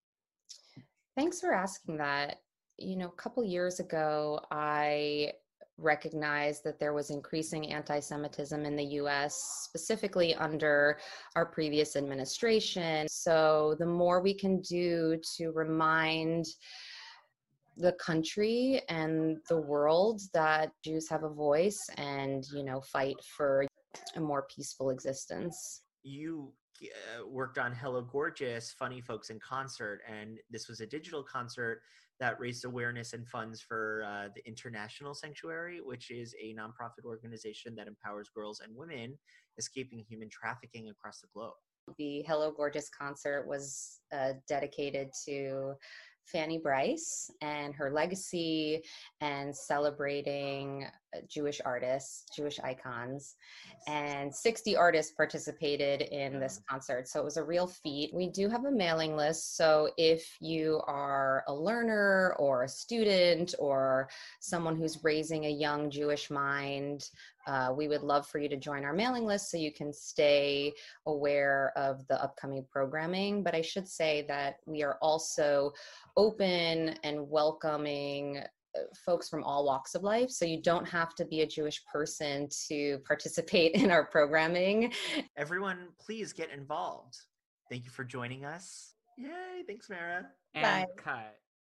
Thanks for asking that. You know, a couple years ago, I recognized that there was increasing anti-Semitism in the U S, specifically under our previous administration. So the more we can do to remind the country and the world that Jews have a voice and, you know, fight for a more peaceful existence. You uh, worked on Hello Gorgeous, Funny Folks in Concert, and this was a digital concert that raised awareness and funds for uh, the International Sanctuary, which is a nonprofit organization that empowers girls and women escaping human trafficking across the globe. The Hello Gorgeous concert was uh, dedicated to Fanny Brice and her legacy and celebrating Jewish artists, Jewish icons, and sixty artists participated in this concert. So it was a real feat. We do have a mailing list. So if you are a learner or a student or someone who's raising a young Jewish mind, uh, we would love for you to join our mailing list so you can stay aware of the upcoming programming. But I should say that we are also open and welcoming folks from all walks of life. So you don't have to be a Jewish person to participate in our programming. Everyone, please get involved. Thank you for joining us. Yay. Thanks, Mara. And Bye. cut.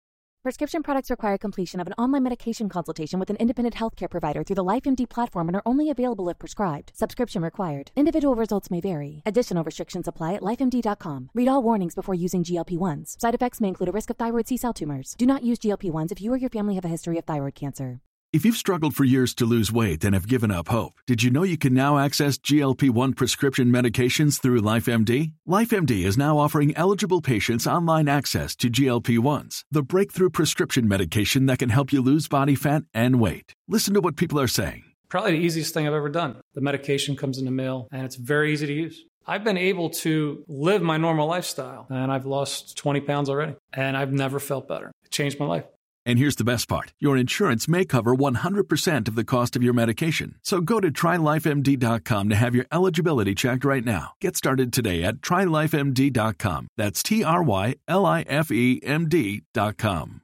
Prescription products require completion of an online medication consultation with an independent healthcare provider through the LifeMD platform and are only available if prescribed. Subscription required. Individual results may vary. Additional restrictions apply at life M D dot com. Read all warnings before using G L P ones. Side effects may include a risk of thyroid C-cell tumors. Do not use G L P ones if you or your family have a history of thyroid cancer. If you've struggled for years to lose weight and have given up hope, did you know you can now access G L P one prescription medications through LifeMD? LifeMD is now offering eligible patients online access to G L P ones, the breakthrough prescription medication that can help you lose body fat and weight. Listen to what people are saying. Probably the easiest thing I've ever done. The medication comes in the mail, and it's very easy to use. I've been able to live my normal lifestyle, and I've lost twenty pounds already, and I've never felt better. It changed my life. And here's the best part. Your insurance may cover one hundred percent of the cost of your medication. So go to try life M D dot com to have your eligibility checked right now. Get started today at try life M D dot com. That's T R Y L I F E M D dot com.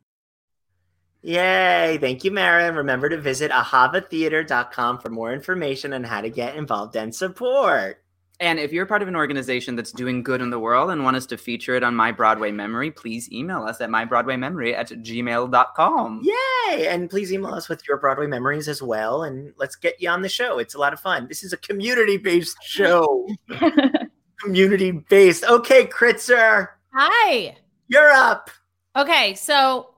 Yay. Thank you, Mara. Remember to visit ahava theater dot com for more information on how to get involved and support. And if you're part of an organization that's doing good in the world and want us to feature it on My Broadway Memory, please email us at my broadway memory at gmail dot com. Yay! And please email us with your Broadway memories as well, and let's get you on the show. It's a lot of fun. This is a community-based show. Community-based. Okay, Kritzer. Hi. You're up. Okay, so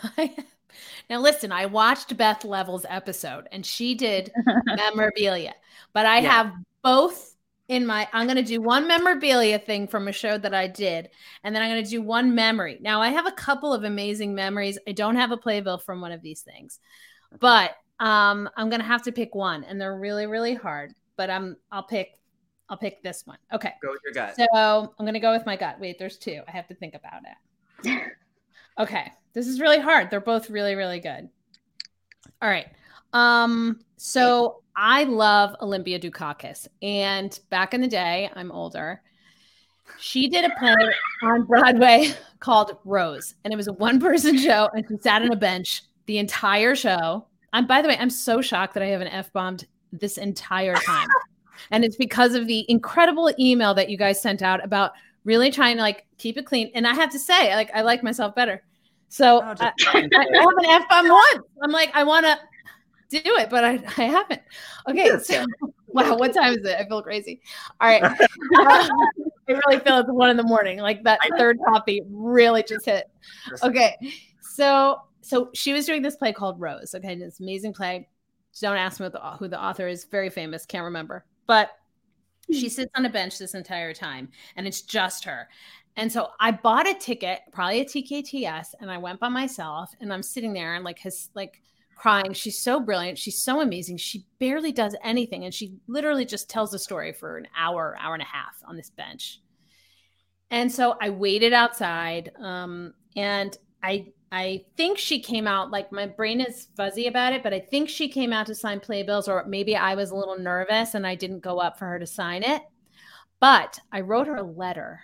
now listen, I watched Beth Level's episode, and she did memorabilia, but I Yeah. have both in my, I'm going to do one memorabilia thing from a show that I did, and then I'm going to do one memory. Now, I have a couple of amazing memories. I don't have a playbill from one of these things, but um, I'm going to have to pick one, and they're really, really hard, but I'm, I'll pick, I'll pick this one. Okay. Go with your gut. So I'm going to go with my gut. Wait, there's two. I have to think about it. Okay. This is really hard. They're both really, really good. All right. Um, so I love Olympia Dukakis, and back in the day, I'm older. She did a play on Broadway called Rose, and it was a one-person show, and she sat on a bench the entire show. I'm, by the way, I'm so shocked that I haven't F-bombed this entire time. And it's because of the incredible email that you guys sent out about really trying to like keep it clean. And I have to say, like, I like myself better. So oh, I, I, I haven't F-bombed once. I'm like, I want to do it, but I, I haven't. Okay. So, wow. What time is it? I feel crazy. All right. uh, I really feel it's one in the morning. Like that third coffee really just hit. Okay. So, so she was doing this play called Rose. Okay. This amazing play. Don't ask me what the, who the author is. Very famous. Can't remember, but she sits on a bench this entire time and it's just her. And so I bought a ticket, probably a T K T S, and I went by myself and I'm sitting there and like his, like, crying. She's so brilliant. She's so amazing. She barely does anything. And she literally just tells the story for an hour, hour and a half on this bench. And so I waited outside. Um, and I, I think she came out, like my brain is fuzzy about it, but I think she came out to sign playbills, or maybe I was a little nervous and I didn't go up for her to sign it. But I wrote her a letter.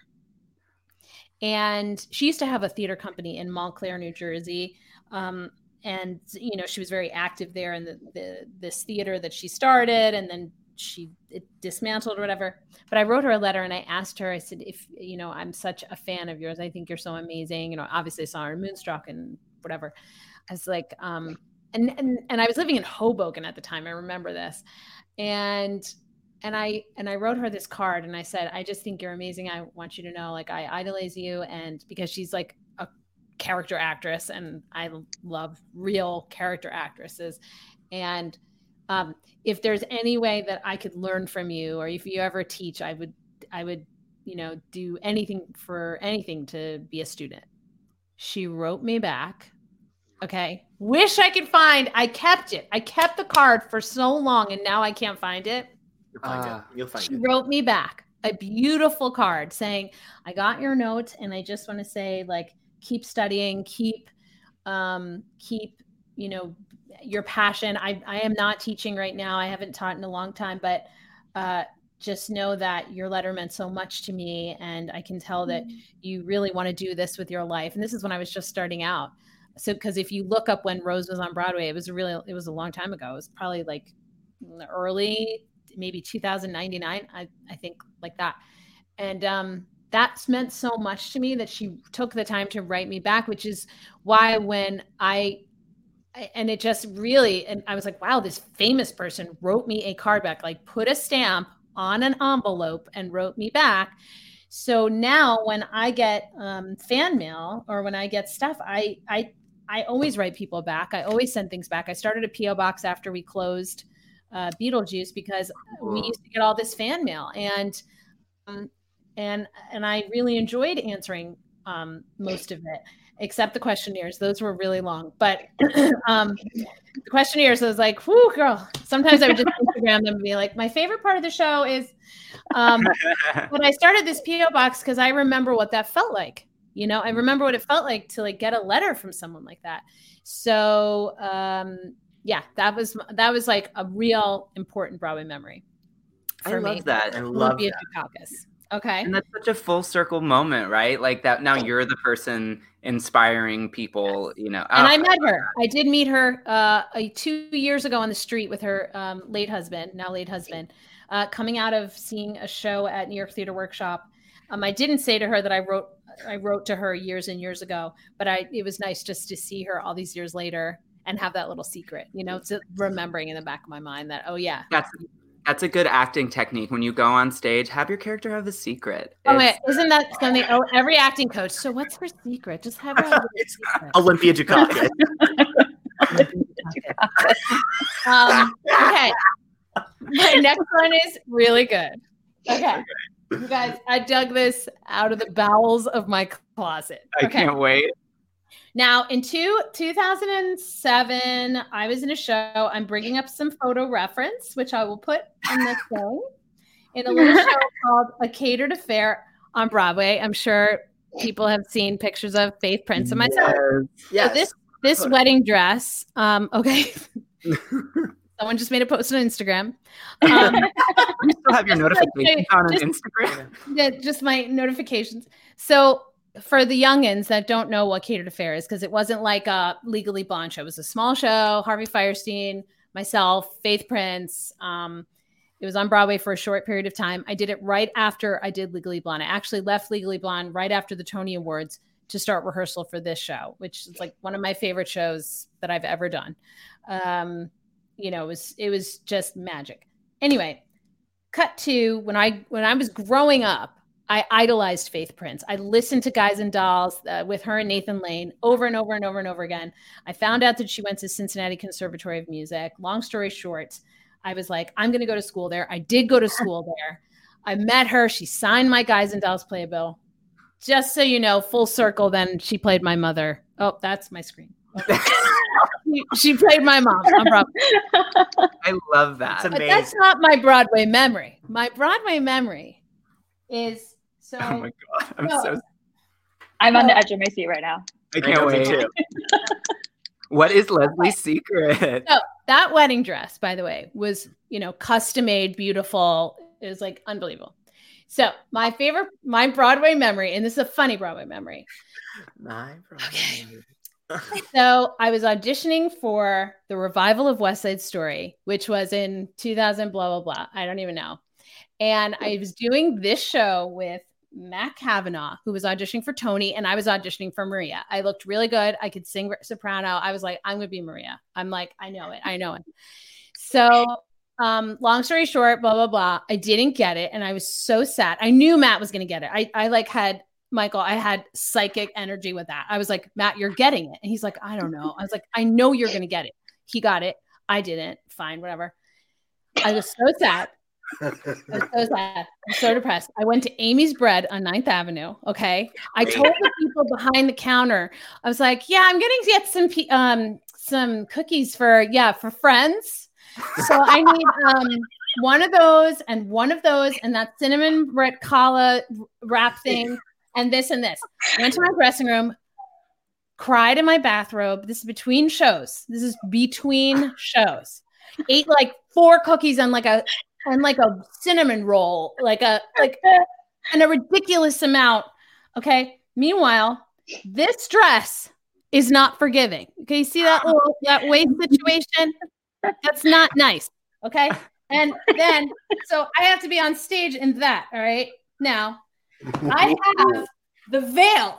And she used to have a theater company in Montclair, New Jersey. Um, And, you know, she was very active there in the, the this theater that she started, and then she it dismantled or whatever. But I wrote her a letter and I asked her, I said, if, you know, I'm such a fan of yours. I think you're so amazing. You know, obviously I saw her in Moonstruck and whatever. I was like, um, and, and, and I was living in Hoboken at the time. I remember this. And, and I, and I wrote her this card and I said, I just think you're amazing. I want you to know, like, I idolize you. And because she's like a character actress and I love real character actresses. And um, if there's any way that I could learn from you, or if you ever teach, I would, I would, you know, do anything for anything to be a student. She wrote me back. Okay. Wish I could find, I kept it. I kept the card for so long and now I can't find it. You'll find uh, it. You'll find she it. She wrote me back a beautiful card saying, I got your note and I just want to say, like, keep studying, keep, um, keep, you know, your passion. I, I am not teaching right now. I haven't taught in a long time, but, uh, just know that your letter meant so much to me. And I can tell that you really want to do this with your life. And this is when I was just starting out. So, cause if you look up when Rose was on Broadway, it was a really, it was a long time ago. It was probably like early, maybe two thousand ninety-nine. I, I think like that. And, um, that's meant so much to me that she took the time to write me back, which is why when I, and it just really, and I was like, wow, this famous person wrote me a card back, like put a stamp on an envelope and wrote me back. So now when I get um, fan mail or when I get stuff, I, I, I always write people back. I always send things back. I started a P O box after we closed uh, Beetlejuice because we used to get all this fan mail, and um, and and I really enjoyed answering um, most of it, except the questionnaires. Those were really long, but um, the questionnaires, I was like, whoo, girl. Sometimes I would just Instagram them and be like, my favorite part of the show is, um, but I started this P O box because I remember what that felt like. You know, I remember what it felt like to like get a letter from someone like that. So um, yeah, that was that was like a real important Broadway memory. I love that. I love that. Dukakis. Okay. And that's such a full circle moment, right? Like that now you're the person inspiring people, you know. And oh, I met her. I did meet her uh, a, two years ago on the street with her um, late husband, now late husband, uh, coming out of seeing a show at New York Theater Workshop. Um, I didn't say to her that I wrote I wrote to her years and years ago, but I it was nice just to see her all these years later and have that little secret, you know, to remembering in the back of my mind that, oh yeah. That's that's a good acting technique. When you go on stage, have your character have a secret. Oh, wait, isn't that something? Oh, every acting coach. So what's her secret? Just have her. It's Olympia Dukakis. um, okay. My next one is really good. Okay. You guys, I dug this out of the bowels of my closet. I Okay. can't wait. Now, in two, two thousand seven, I was in a show. I'm bringing up some photo reference, which I will put in the thing, in a little show called A Catered Affair on Broadway. I'm sure people have seen pictures of Faith Prince and myself. Yes. Yes. So this this wedding dress, um, okay. Someone just made a post on Instagram. Um, You still have your notifications on just- Instagram. Yeah, just my notifications. So for the youngins that don't know what Catered Affair is, because it wasn't like a Legally Blonde show. It was a small show. Harvey Fierstein, myself, Faith Prince. Um, it was on Broadway for a short period of time. I did it right after I did Legally Blonde. I actually left Legally Blonde right after the Tony Awards to start rehearsal for this show, which is like one of my favorite shows that I've ever done. Um, you know, it was it was just magic. Anyway, cut to when I when I was growing up, I idolized Faith Prince. I listened to Guys and Dolls uh, with her and Nathan Lane over and over and over and over again. I found out that she went to Cincinnati Conservatory of Music. Long story short, I was like, I'm going to go to school there. I did go to school there. I met her. She signed my Guys and Dolls playbill. Just so you know, full circle, then she played my mother. Oh, that's my screen. Okay. she, she played my mom on Broadway. I love that. But that's not my Broadway memory. My Broadway memory is so. Oh my God. I'm no, so. I'm on the edge of my seat right now. I can't wait. What is Leslie's secret? So that wedding dress, by the way, was, you know, custom made, beautiful. It was like unbelievable. So my favorite, my Broadway memory, and this is a funny Broadway memory. My Broadway Okay. memory. So I was auditioning for the revival of West Side Story, which was in two thousand, blah, blah, blah. I don't even know. And I was doing this show with Matt Kavanaugh, who was auditioning for Tony, and I was auditioning for Maria. I looked really good. I could sing soprano. I was like, I'm going to be Maria. I'm like, I know it. I know it. So um, long story short, blah, blah, blah. I didn't get it. And I was so sad. I knew Matt was going to get it. I, I like had Michael, I had psychic energy with that. I was like, Matt, you're getting it. And he's like, I don't know. I was like, I know you're going to get it. He got it. I didn't. Fine, whatever. I was so sad. I was so sad. I'm so depressed. I went to Amy's Bread on ninth Avenue. Okay. I told the people behind the counter, I was like, yeah, I'm going to get some, um, some cookies for, yeah, for friends. So I need, um, one of those and one of those and that cinnamon ricotta wrap thing. And this and this. Went to my dressing room, cried in my bathrobe. This is between shows. This is between shows. Ate like four cookies and like a and like a cinnamon roll, like a like and a ridiculous amount. Okay. Meanwhile, this dress is not forgiving. Okay, you see that little that waist situation? That's not nice. Okay. And then so I have to be on stage in that. All right. Now. I have the veil.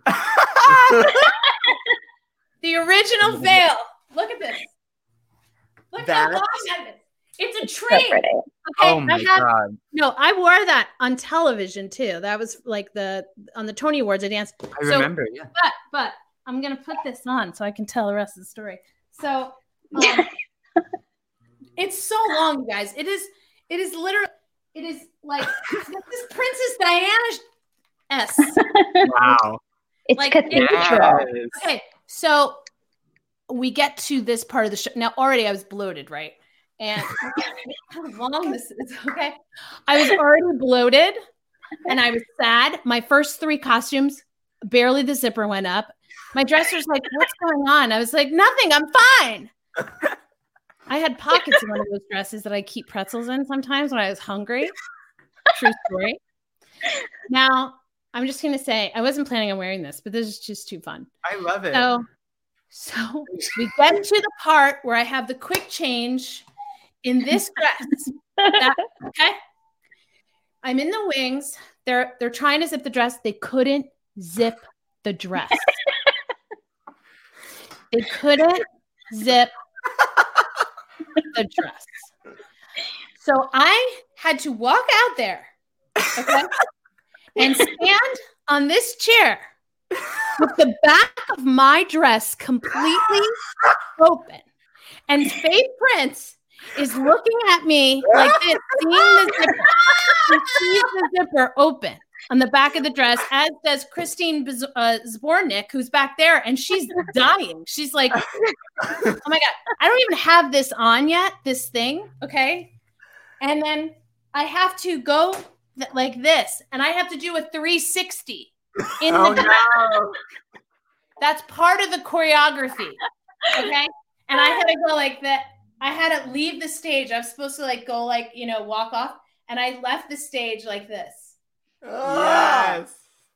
The original veil. Look at this. Look how long that is. It's a train. So okay, Oh my I have, God. No, I wore that on television too. That was like the on the Tony Awards I danced. I remember, yeah. But but I'm gonna put this on so I can tell the rest of the story. So um, it's so long, you guys. It is it is literally it is like this is Princess Diana S. Wow. It's Like, cathedral. Yes. Okay, so we get to this part of the show. Now, already I was bloated, right? And how long this is, okay? I was already bloated and I was sad. My first three costumes, barely the zipper went up. My dresser's like, what's going on? I was like, nothing, I'm fine. I had pockets in one of those dresses that I keep pretzels in sometimes when I was hungry. True story. Now, I'm just going to say, I wasn't planning on wearing this, but this is just too fun. I love it. So, so we get to the part where I have the quick change in this dress. That, okay. I'm in the wings. They're, they're trying to zip the dress. They couldn't zip the dress. They couldn't zip the dress. So I had to walk out there, okay, and stand on this chair with the back of my dress completely open. And Faith Prince is looking at me like this, seeing the zipper. She sees the zipper open on the back of the dress, as does Christine Biz- uh, Zbornik, who's back there, and she's dying. She's like, oh my God, I don't even have this on yet, this thing, okay? And then I have to go th- like this, and I have to do a three sixty in Oh, the no. That's part of the choreography, okay? And I had to go like that. I had to leave the stage. I was supposed to like go like, you know, walk off, and I left the stage like this. Yes.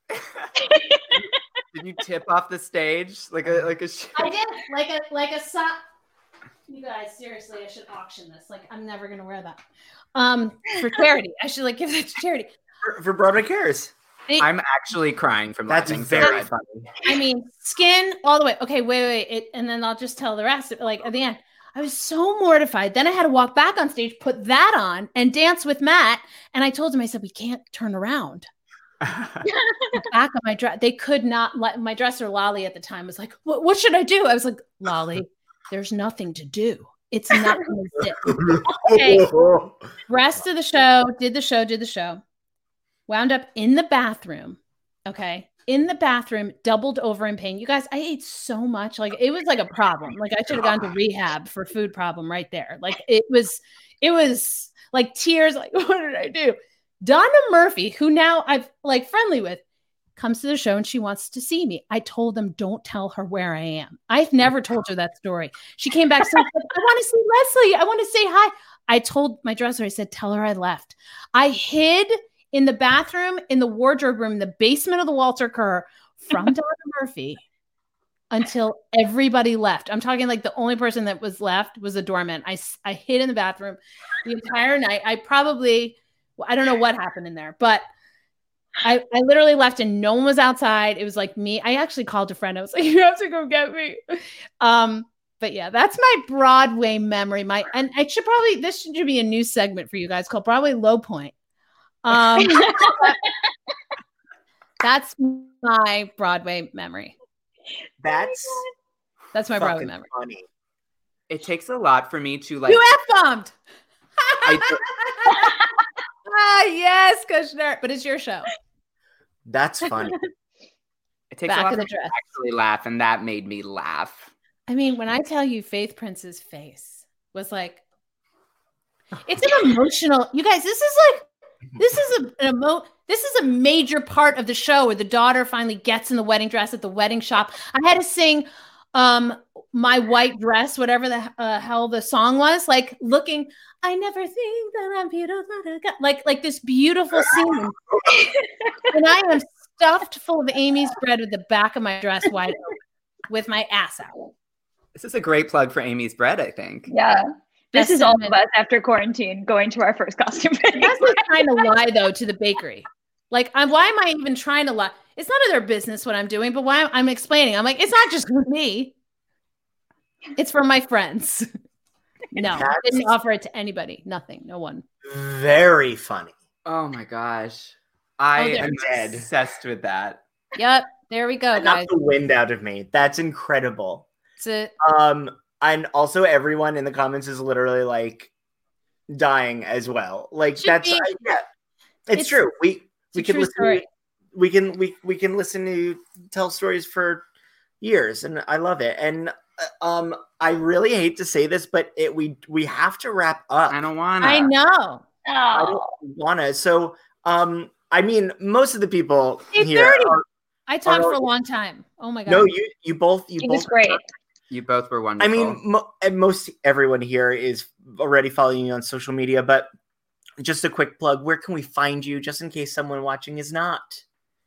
Did you tip off the stage like a like a? Sh- I did like a like a sock. You guys, seriously, I should auction this. Like, I'm never gonna wear that. Um, for charity, I should like give it to charity. For, for Broadway Cares. I'm actually crying from That's laughing. very So funny. I mean, skin all the way. Okay, wait, wait, it, and then I'll just tell the rest. Like at the end, I was so mortified. Then I had to walk back on stage, put that on, and dance with Matt. And I told him, I said, we can't turn around. The back of my dress, they could not let my dresser Lolly at the time was like, what, what should I do? I was like, Lolly, there's nothing to do. It's not going to zip. Okay. Rest of the show, did the show, did the show. Wound up in the bathroom. Okay. In the bathroom, doubled over in pain. You guys, I ate so much. Like it was like a problem. Like I should have gone to rehab for food problem right there. Like it was, it was like tears. Like, what did I do? Donna Murphy, who now I've like friendly with, comes to the show and she wants to see me. I told them, don't tell her where I am. I've never told her that story. She came back, so I want to see Leslie. I want to say hi. I told my dresser, I said, tell her I left. I hid in the bathroom, in the wardrobe room, the basement of the Walter Kerr from Donna Murphy until everybody left. I'm talking like the only person that was left was a doorman. I, I hid in the bathroom the entire night. I probably, I don't know what happened in there, but I, I literally left and no one was outside. It was like me. I actually called a friend. I was like, you have to go get me. Um, but yeah, that's my Broadway memory. My, and I should probably, this should be a new segment for you guys called Broadway Low Point. Um, that's my Broadway memory. That's that's my Broadway fucking memory. funny. It takes a lot for me to like. You F-bombed. I, Ah, yes, Kushner. But it's your show. That's funny. it takes Back a lot of for the me to dress. actually laugh, and that made me laugh. I mean, when I tell you Faith Prince's face was like, it's an emotional, you guys, this is like, this is a, an emo, this is a major part of the show where the daughter finally gets in the wedding dress at the wedding shop. I had to sing um, My White Dress, whatever the uh, hell the song was, like looking, I never think that I'm beautiful. Like, like this beautiful scene. And I am stuffed full of Amy's bread with the back of my dress wide open with my ass out. This is a great plug for Amy's Bread, I think. Yeah. This Best is all cinnamon. of us after quarantine going to our first costume. That's was kind of lie though to the bakery. Like, I'm why am I even trying to lie? It's none of their business what I'm doing, but why I'm, I'm explaining. I'm like, it's not just for me. It's for my friends. No, I didn't offer it to anybody. Nothing. No one. Very funny. Oh my gosh. I Oh, they're am dead. obsessed with that. Yep. There we go, That guys. knocked the wind out of me. That's incredible. That's it. Um, and also everyone in the comments is literally like dying as well. Like Should that's be. uh, yeah, it's, It's- true. We we a can true listen. story. To, we can we we can listen to you tell stories for years, and I love it. And uh, um, I really hate to say this, but it we we have to wrap up. I don't wanna. I know. I Oh, don't wanna. So um, I mean, most of the people eight here. thirty. Are, I talked are- for a long time. Oh my god. no, you you both you he both was great. You both were I wonderful. mean, mo- and most everyone here is already following you on social media, but just a quick plug. Where can we find you, just in case someone watching is not?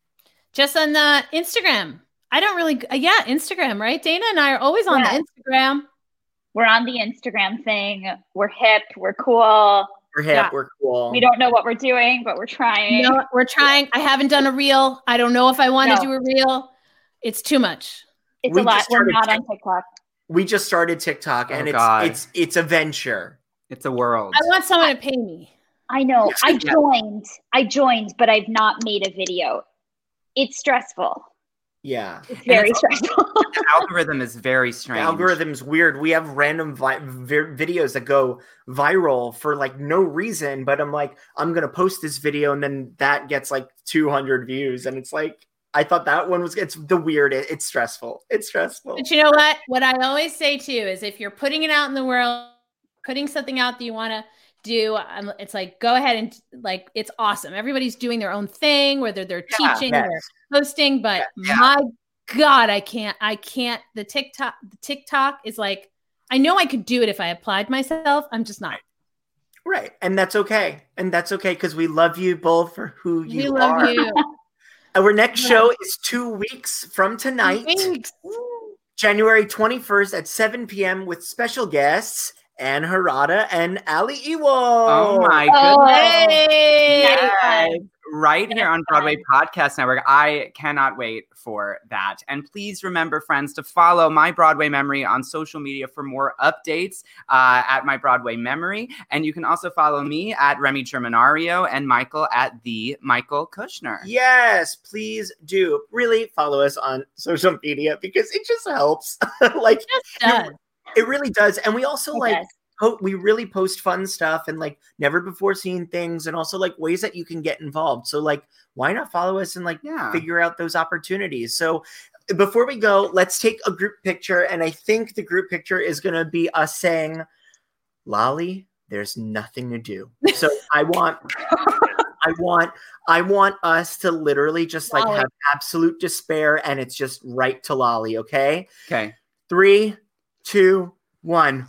Just on the Instagram. I don't really. Uh, yeah, Instagram, right? Dana and I are always on Yeah. the Instagram. We're on the Instagram thing. We're hip. We're cool. We're hip. Yeah. We're cool. We don't know what we're doing, but we're trying. No, we're trying. I haven't done a reel. I don't know if I want to No. do a reel. It's too much. It's We a lot. just We're started not on Tik- TikTok. We just started TikTok, and Oh, it's God. it's it's a venture. It's a world. I want someone to pay me. I know. I Yeah. joined. I joined, but I've not made a video. It's stressful. Yeah, It's very it's- stressful. The algorithm is very the strange. algorithm's weird. We have random vi- vi- videos that go viral for like no reason, but I'm like, I'm gonna post this video, and then that gets like two hundred views, and it's like, I thought that one was. It's the weird. It, it's stressful. It's stressful. But you know what? What I always say too is if you're putting it out in the world, putting something out that you want to do, um, it's like, go ahead and like, it's awesome. Everybody's doing their own thing, whether they're Yeah, teaching yes. or posting, but Yeah. my God, I can't, I can't, the TikTok, the TikTok is like, I know I could do it if I applied myself. I'm just not. Right. And that's okay. And that's okay because we love you both for who you We love are. you. Our next show is two weeks from tonight, Thanks. January twenty-first at seven p.m. with special guests Anne Harada and Ali Ewell. Oh my Oh, goodness. Hey. Yes. Right here on Broadway Podcast Network. I cannot wait for that. And please remember, friends, to follow My Broadway Memory on social media for more updates uh, at My Broadway Memory. And you can also follow me at Remy Germanario and Michael at The Michael Kushner. Yes, please do. Really follow us on social media because it just helps. like Just does. it really does. And we also It like does. po- we really post fun stuff and like never before seen things and also like ways that you can get involved. So like why not follow us and like Yeah. figure out those opportunities. So before we go, let's take a group picture. And I think the group picture is gonna be us saying, Lolly, there's nothing to do. So I want I want I want us to literally just like Lolly. have absolute despair and it's just right to Lolly, okay? Okay. Three, two, one.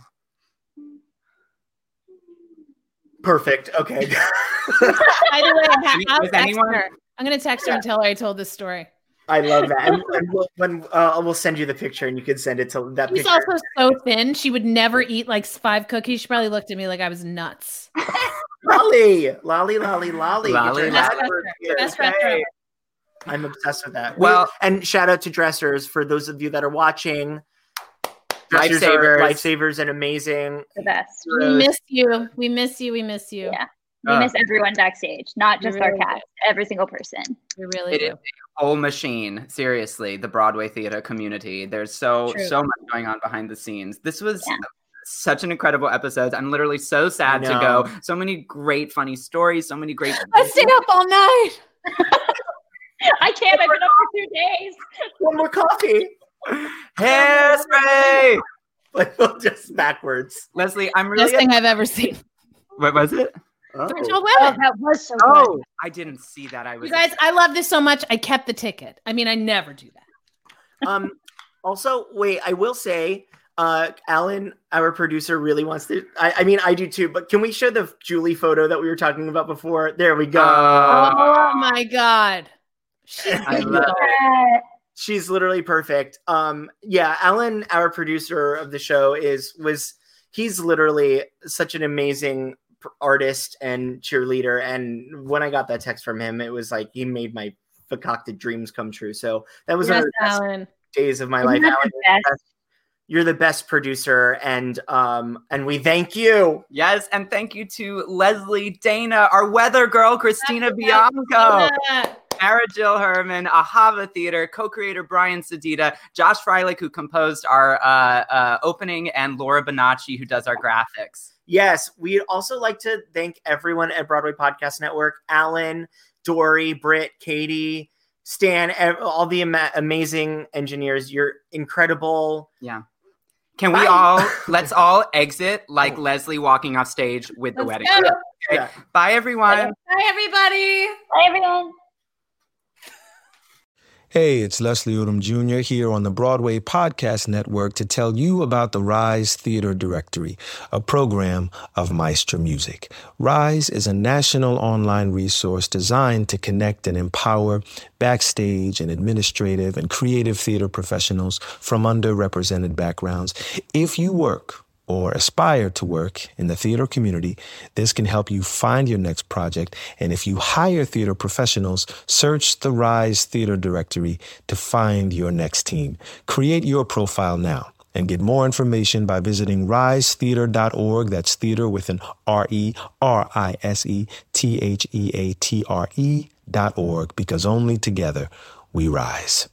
Perfect. Okay. By the way, I Any- I'll does text anyone- her. I'm going to text her and tell her I told this story. I love that. And, and we'll, when uh, we'll send you the picture and you can send it to that She's picture. also so thin. She would never eat like five cookies. She probably looked at me like I was nuts. Lolly, Lolly, Lolly, Lolly. Get Lolly, your Best last word dresser. here, Best okay? dresser ever. I'm obsessed with that. Well- We- and shout out to dressers for those of you that are watching. Dressers are Lifesavers. lifesavers and amazing. The best. We miss you. We miss you. We miss you. Yeah. We Uh, miss everyone backstage, not We just our really cast, every single person. We really It do. is a whole machine. Seriously, the Broadway theater community. There's so True. so much going on behind the scenes. This was Yeah. such an incredible episode. I'm literally so sad to I go. know. So many great funny stories. So many great. I stayed up all night. I can't. I've been up for two days. One more coffee. Hairspray. Like just backwards. Leslie, I'm really. Best thing I've ever seen. What was it? Oh. Virtual Oh, women. that was so good. Oh, I didn't see that. I was. You guys, I love this so much. I kept the ticket. I mean, I never do that. Um, also, wait, I will say, uh, Alan, our producer, really wants to. I, I mean, I do too, but can we show the Julie photo that we were talking about before? There we go. Uh, Oh my God. She's I love beautiful. Uh, She's literally perfect. Um, yeah, Alan, our producer of the show, is was he's literally such an amazing artist and cheerleader. And when I got that text from him, it was like he made my concocted dreams come true. So that was yes, one of the best Alan. days of my Isn't life. that Alan, the you're, the best? best. You're the best producer, and um, and we thank you. Yes, and thank you to Leslie, Dana, our weather girl, Christina Bianco, Sarah Jill Herman, Ahava Theater, co-creator Brian Sedita, Josh Freilich, who composed our uh, uh, opening, and Laura Bonacci, who does our graphics. Yes, we'd also like to thank everyone at Broadway Podcast Network, Alan, Dory, Britt, Katie, Stan, all the ama- amazing engineers. You're incredible. Yeah. Can we Bye. all, let's all exit like Leslie walking off stage with the Let's wedding. go. Okay. Yeah. Bye, everyone. Bye, everybody. Bye, everyone. Hey, it's Leslie Odom Junior here on the Broadway Podcast Network to tell you about the Rise Theater Directory, a program of Maestro Music. Rise is a national online resource designed to connect and empower backstage and administrative and creative theater professionals from underrepresented backgrounds. If you work or aspire to work in the theater community, this can help you find your next project. And if you hire theater professionals, search the Rise Theater Directory to find your next team. Create your profile now and get more information by visiting rise theater dot org. That's theater with an R E R I S E T H E A T R E dot org, because only together we rise.